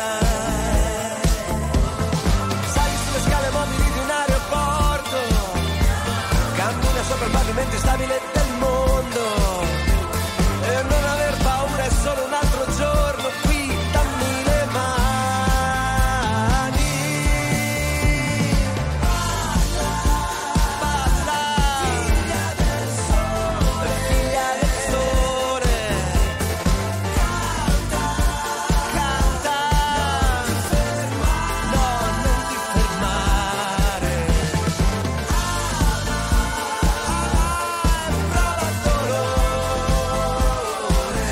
sali sulle scale mobili di un aeroporto, cammina sopra il pavimento instabile del mondo, e non aver paura è solo un altro giorno qui, dammi le mani. Balla, figlia del sole, figlia del sole. Canta, canta, non ti fermare, no, non ti fermare. Prova il dolore.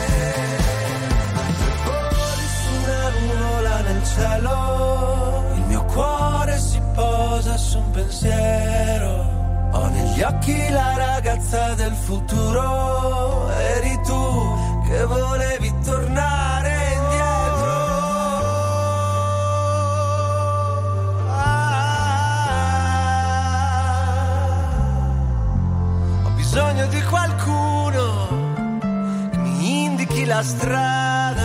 Voli su una nuvola nel cielo, il mio cuore si posa su un pensiero. Ho negli occhi la ragazza del futuro, eri tu che volevi tornare indietro. Ah, ho bisogno di qualcuno che mi indichi la strada.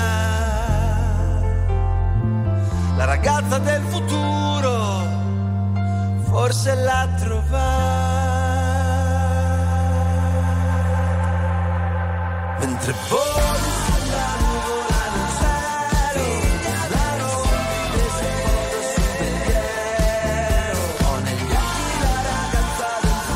La ragazza del futuro forse l'ha trovata. Mentre voli sulla nuvola nel cielo, la rondine si posa sul veliero. Ho negli occhi la ragazza del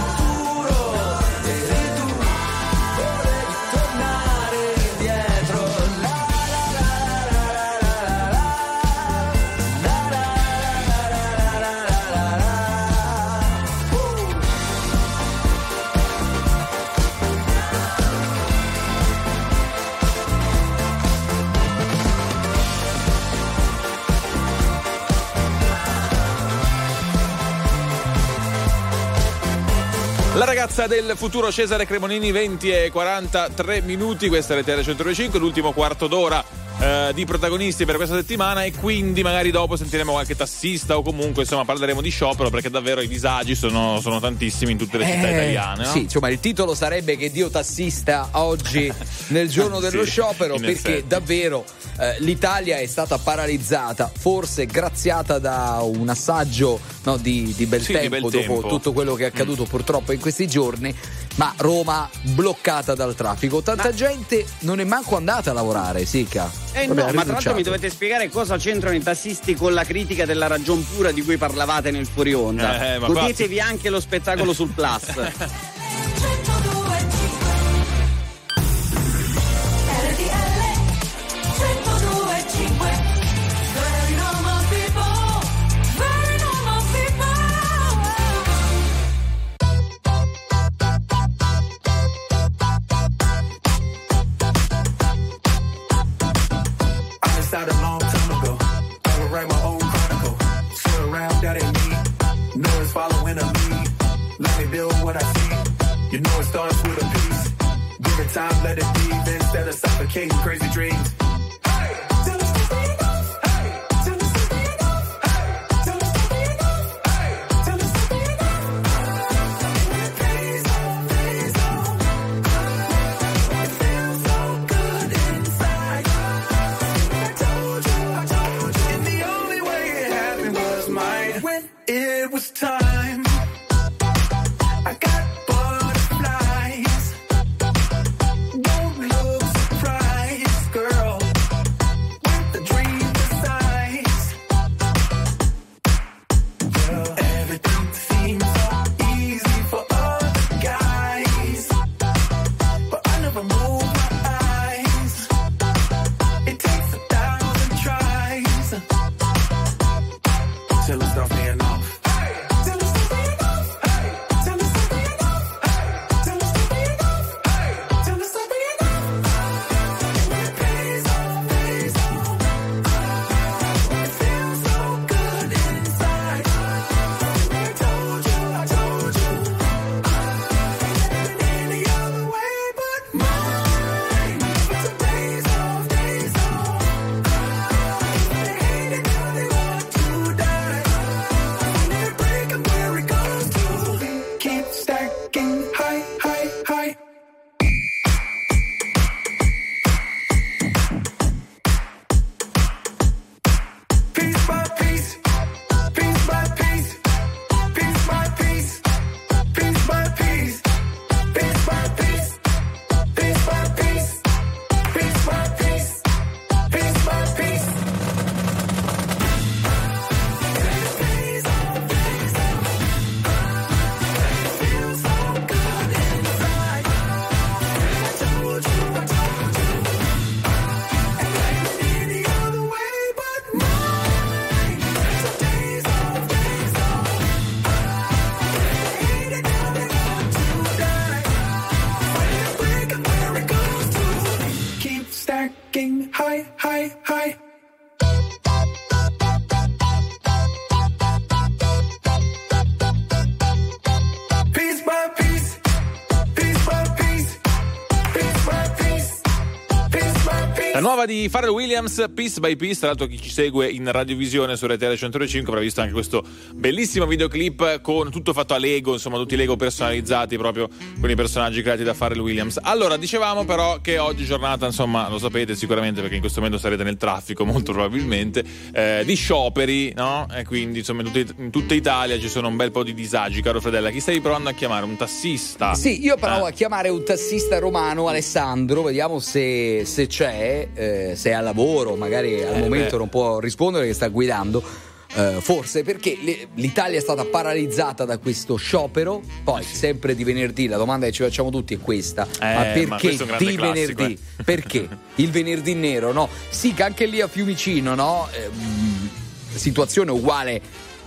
La ragazza del futuro, Cesare Cremonini, venti e quarantatré minuti, questa è R T L centodue e cinque, l'ultimo quarto d'ora eh, di protagonisti per questa settimana, e quindi magari dopo sentiremo qualche tassista o comunque insomma parleremo di sciopero, perché davvero i disagi sono, sono tantissimi in tutte le città eh, italiane, no? Sì, insomma il titolo sarebbe che Dio tassista oggi nel giorno dello sì, sciopero, perché effetti. davvero eh, l'Italia è stata paralizzata, forse graziata da un assaggio no, di, di bel Sì, tempo di bel dopo tempo. tutto quello che è accaduto Mm. purtroppo in questi giorni, ma Roma bloccata dal traffico. Tanta Ma... gente non è manco andata a lavorare, Sica. Eh Vabbè, no, ha ma tra l'altro rinunciato. mi dovete spiegare cosa c'entrano i tassisti con la critica della ragion pura di cui parlavate nel fuori onda. Eh, ma Godetevi qua... anche lo spettacolo sul Plus. Started a long time ago. I would write my own chronicle. Sit around, that ain't me. No one's following a lead. Let me build what I see. You know it starts with a piece. Give it time, let it breathe instead of suffocating crazy dreams. It was time. I got butterflies. Don't look surprised, girl. With the dream size. Well, everything seems so easy for other guys, but I never move my eyes. It takes a thousand tries till it starts paying off. High, high, high. Piece by piece, piece by piece, piece by piece, piece by piece. La nuova di Pharrell Williams, Piece by Piece. Tra l'altro chi ci segue in radiovisione su R T L centodue e cinque avrà visto anche questo bellissimo videoclip con tutto fatto a Lego, insomma tutti Lego personalizzati proprio con i personaggi creati da Pharrell Williams. Allora, dicevamo però che oggi giornata, insomma lo sapete sicuramente perché in questo momento sarete nel traffico molto probabilmente, eh, di scioperi, no? E quindi insomma in, tutte, in tutta Italia ci sono un bel po' di disagi, caro Fredella. Chi stavi provando a chiamare? Un tassista? Sì, io provo eh. a chiamare un tassista romano, Alessandro, vediamo se, se c'è, eh, se è a lavoro, magari al Eh, momento beh. non può rispondere che sta guidando. Eh, forse perché le- l'Italia è stata paralizzata da questo sciopero. Poi sempre di venerdì la domanda che ci facciamo tutti è questa: Eh, ma ma perché questo è un grande di classico, venerdì? eh. Perché il venerdì nero, no? Sì, che anche lì a Fiumicino, no? Eh, mh, situazione uguale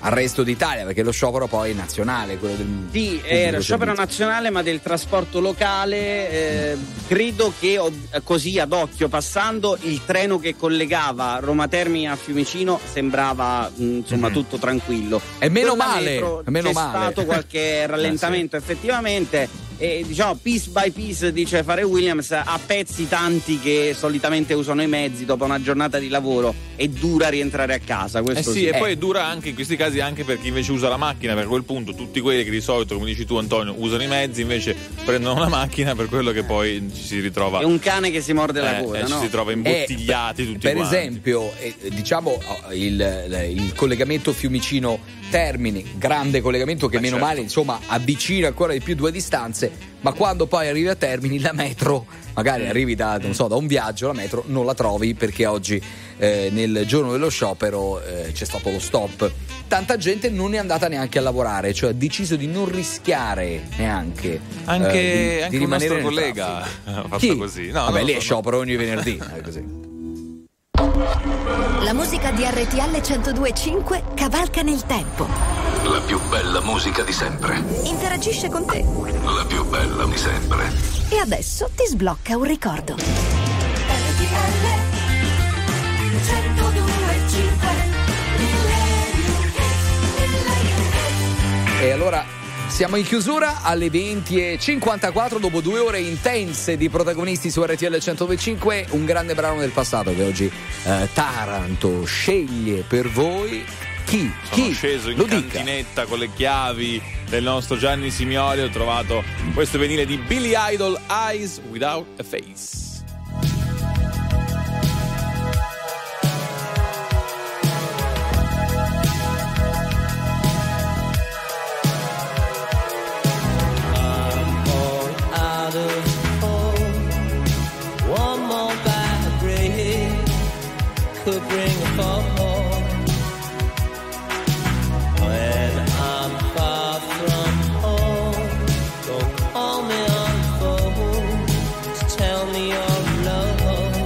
al resto d'Italia, perché lo sciopero poi è nazionale, quello del sì, era sciopero nazionale ma del trasporto locale. eh, credo che ho, così ad occhio passando il treno che collegava Roma Termini a Fiumicino sembrava mh, insomma Mm. tutto tranquillo. E meno Quella male, metro meno c'è male. stato qualche rallentamento effettivamente, e diciamo piece by piece, dice Pharrell Williams, a pezzi tanti che solitamente usano i mezzi dopo una giornata di lavoro è dura rientrare a casa, Eh questo sì, sì. e poi dura anche in questi casi anche per chi invece usa la macchina, per quel punto tutti quelli che di solito, come dici tu Antonio, usano i mezzi invece prendono la macchina, per quello che poi ci si ritrova È un cane che si morde la eh, coda, eh, ci no? si trova imbottigliati tutti Per quanti. esempio, eh, diciamo oh, il, il collegamento Fiumicino Termini, grande collegamento che Beh, meno certo. male insomma avvicina ancora di più due distanze, ma quando poi arrivi a Termini la metro, magari arrivi da, non so, da un viaggio, la metro non la trovi perché oggi eh, nel giorno dello sciopero eh, c'è stato lo stop. Tanta gente non è andata neanche a lavorare, cioè ha deciso di non rischiare neanche Anche, eh, di, anche di un nostro rimanere nel collega traffico. ha fatto Chi? così. No, Vabbè, non lì lo è so, sciopero ogni venerdì. È così. La musica di R T L centodue e cinque cavalca nel tempo. La più bella musica di sempre. Interagisce con te. La più bella di sempre. E adesso ti sblocca un ricordo. E allora siamo in chiusura alle venti e cinquantaquattro, dopo due ore intense di protagonisti su R T L centodue e cinque, un grande brano del passato che oggi eh, Taranto sceglie per voi. Chi? Sono Chi? sceso in Lo dica. cantinetta con le chiavi del nostro Gianni Simioli, ho trovato questo vinile di Billy Idol, Eyes Without a Face. Out of hope, one more bad break could bring a fall. When I'm far from home, don't call me on the phone to tell me you're alone.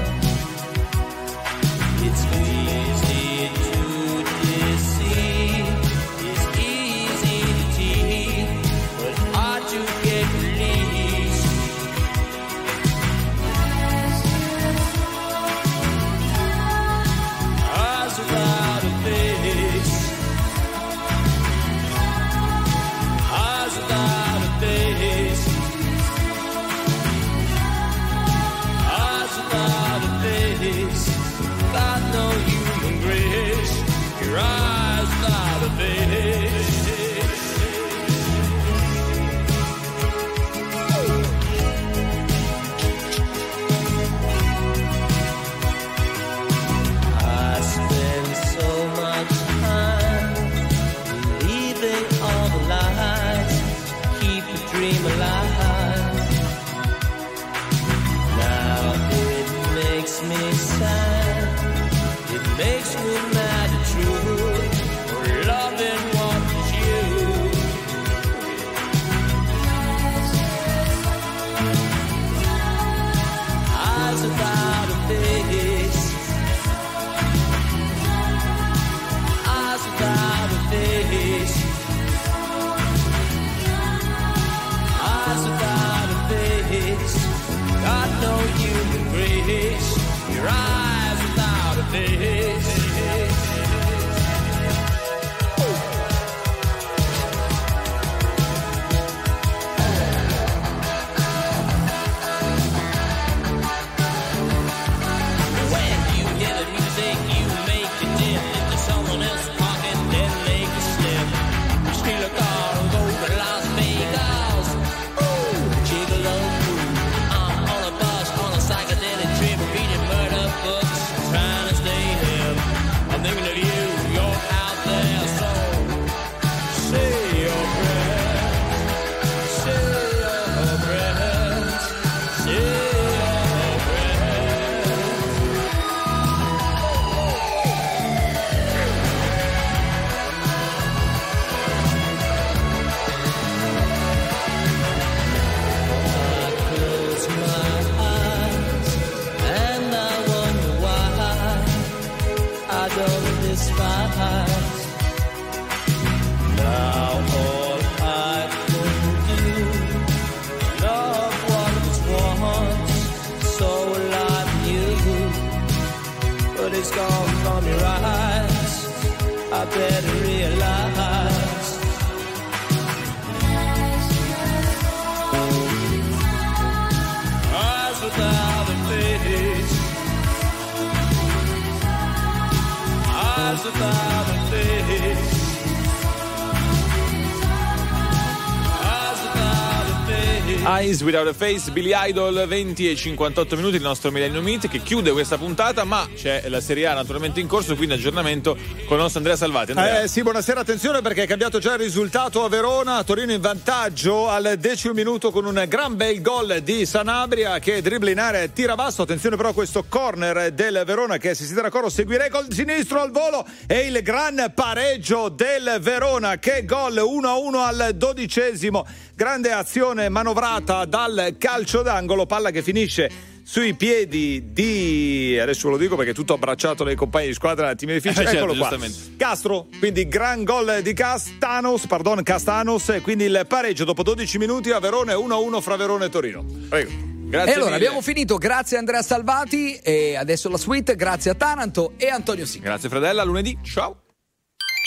It's easy to deceive, it's easy to tease, but hard to get released. Eyes without a face, eyes without a face, eyes without a face. Got no human grace. Your eyes without a face. I spend so much time believing all the lies, keep the dream alive. Now it makes me sad, it makes me mad at truth, for loving what is you. Eyes without a face, eyes without a face, eyes without a face. Got no human grace. Your eyes without a face. When you hear the music, you make it dip into someone else's pocket, then make a slip. Steal a car and go to Las Vegas. Ooh, gigolo. I'm on a bus on a psychedelic trip, reading murder books, trying to stay hip. I better realize. Eyes without a face, eyes without a face. Eyes Without a Face, Billy Idol, venti e cinquantotto minuti, il nostro Millennium Meet che chiude questa puntata, ma c'è la Serie A naturalmente in corso, quindi aggiornamento con il nostro Andrea Salvati. Andrea. Eh sì, buonasera, attenzione perché è cambiato già il risultato a Verona, Torino in vantaggio al decimo minuto con un gran bel gol di Sanabria che dribbla in area e tira basso. Attenzione però a questo corner del Verona che, se siete d'accordo, seguirei col sinistro al volo e il gran pareggio del Verona. Che gol, uno a uno al dodicesimo. Grande azione manovrata dal calcio d'angolo, palla che finisce sui piedi di, adesso ve lo dico perché è tutto abbracciato dai compagni di squadra, team difficile, certo, eccolo qua, Castro, quindi gran gol di Castanos, pardon, Castanos, e quindi il pareggio dopo dodici minuti a Verona è uno a uno fra Verona e Torino. Prego. Grazie e allora mille. Abbiamo finito, grazie a Andrea Salvati e adesso la suite, grazie a Taranto e Antonio Sì. Grazie Fredella, lunedì, ciao.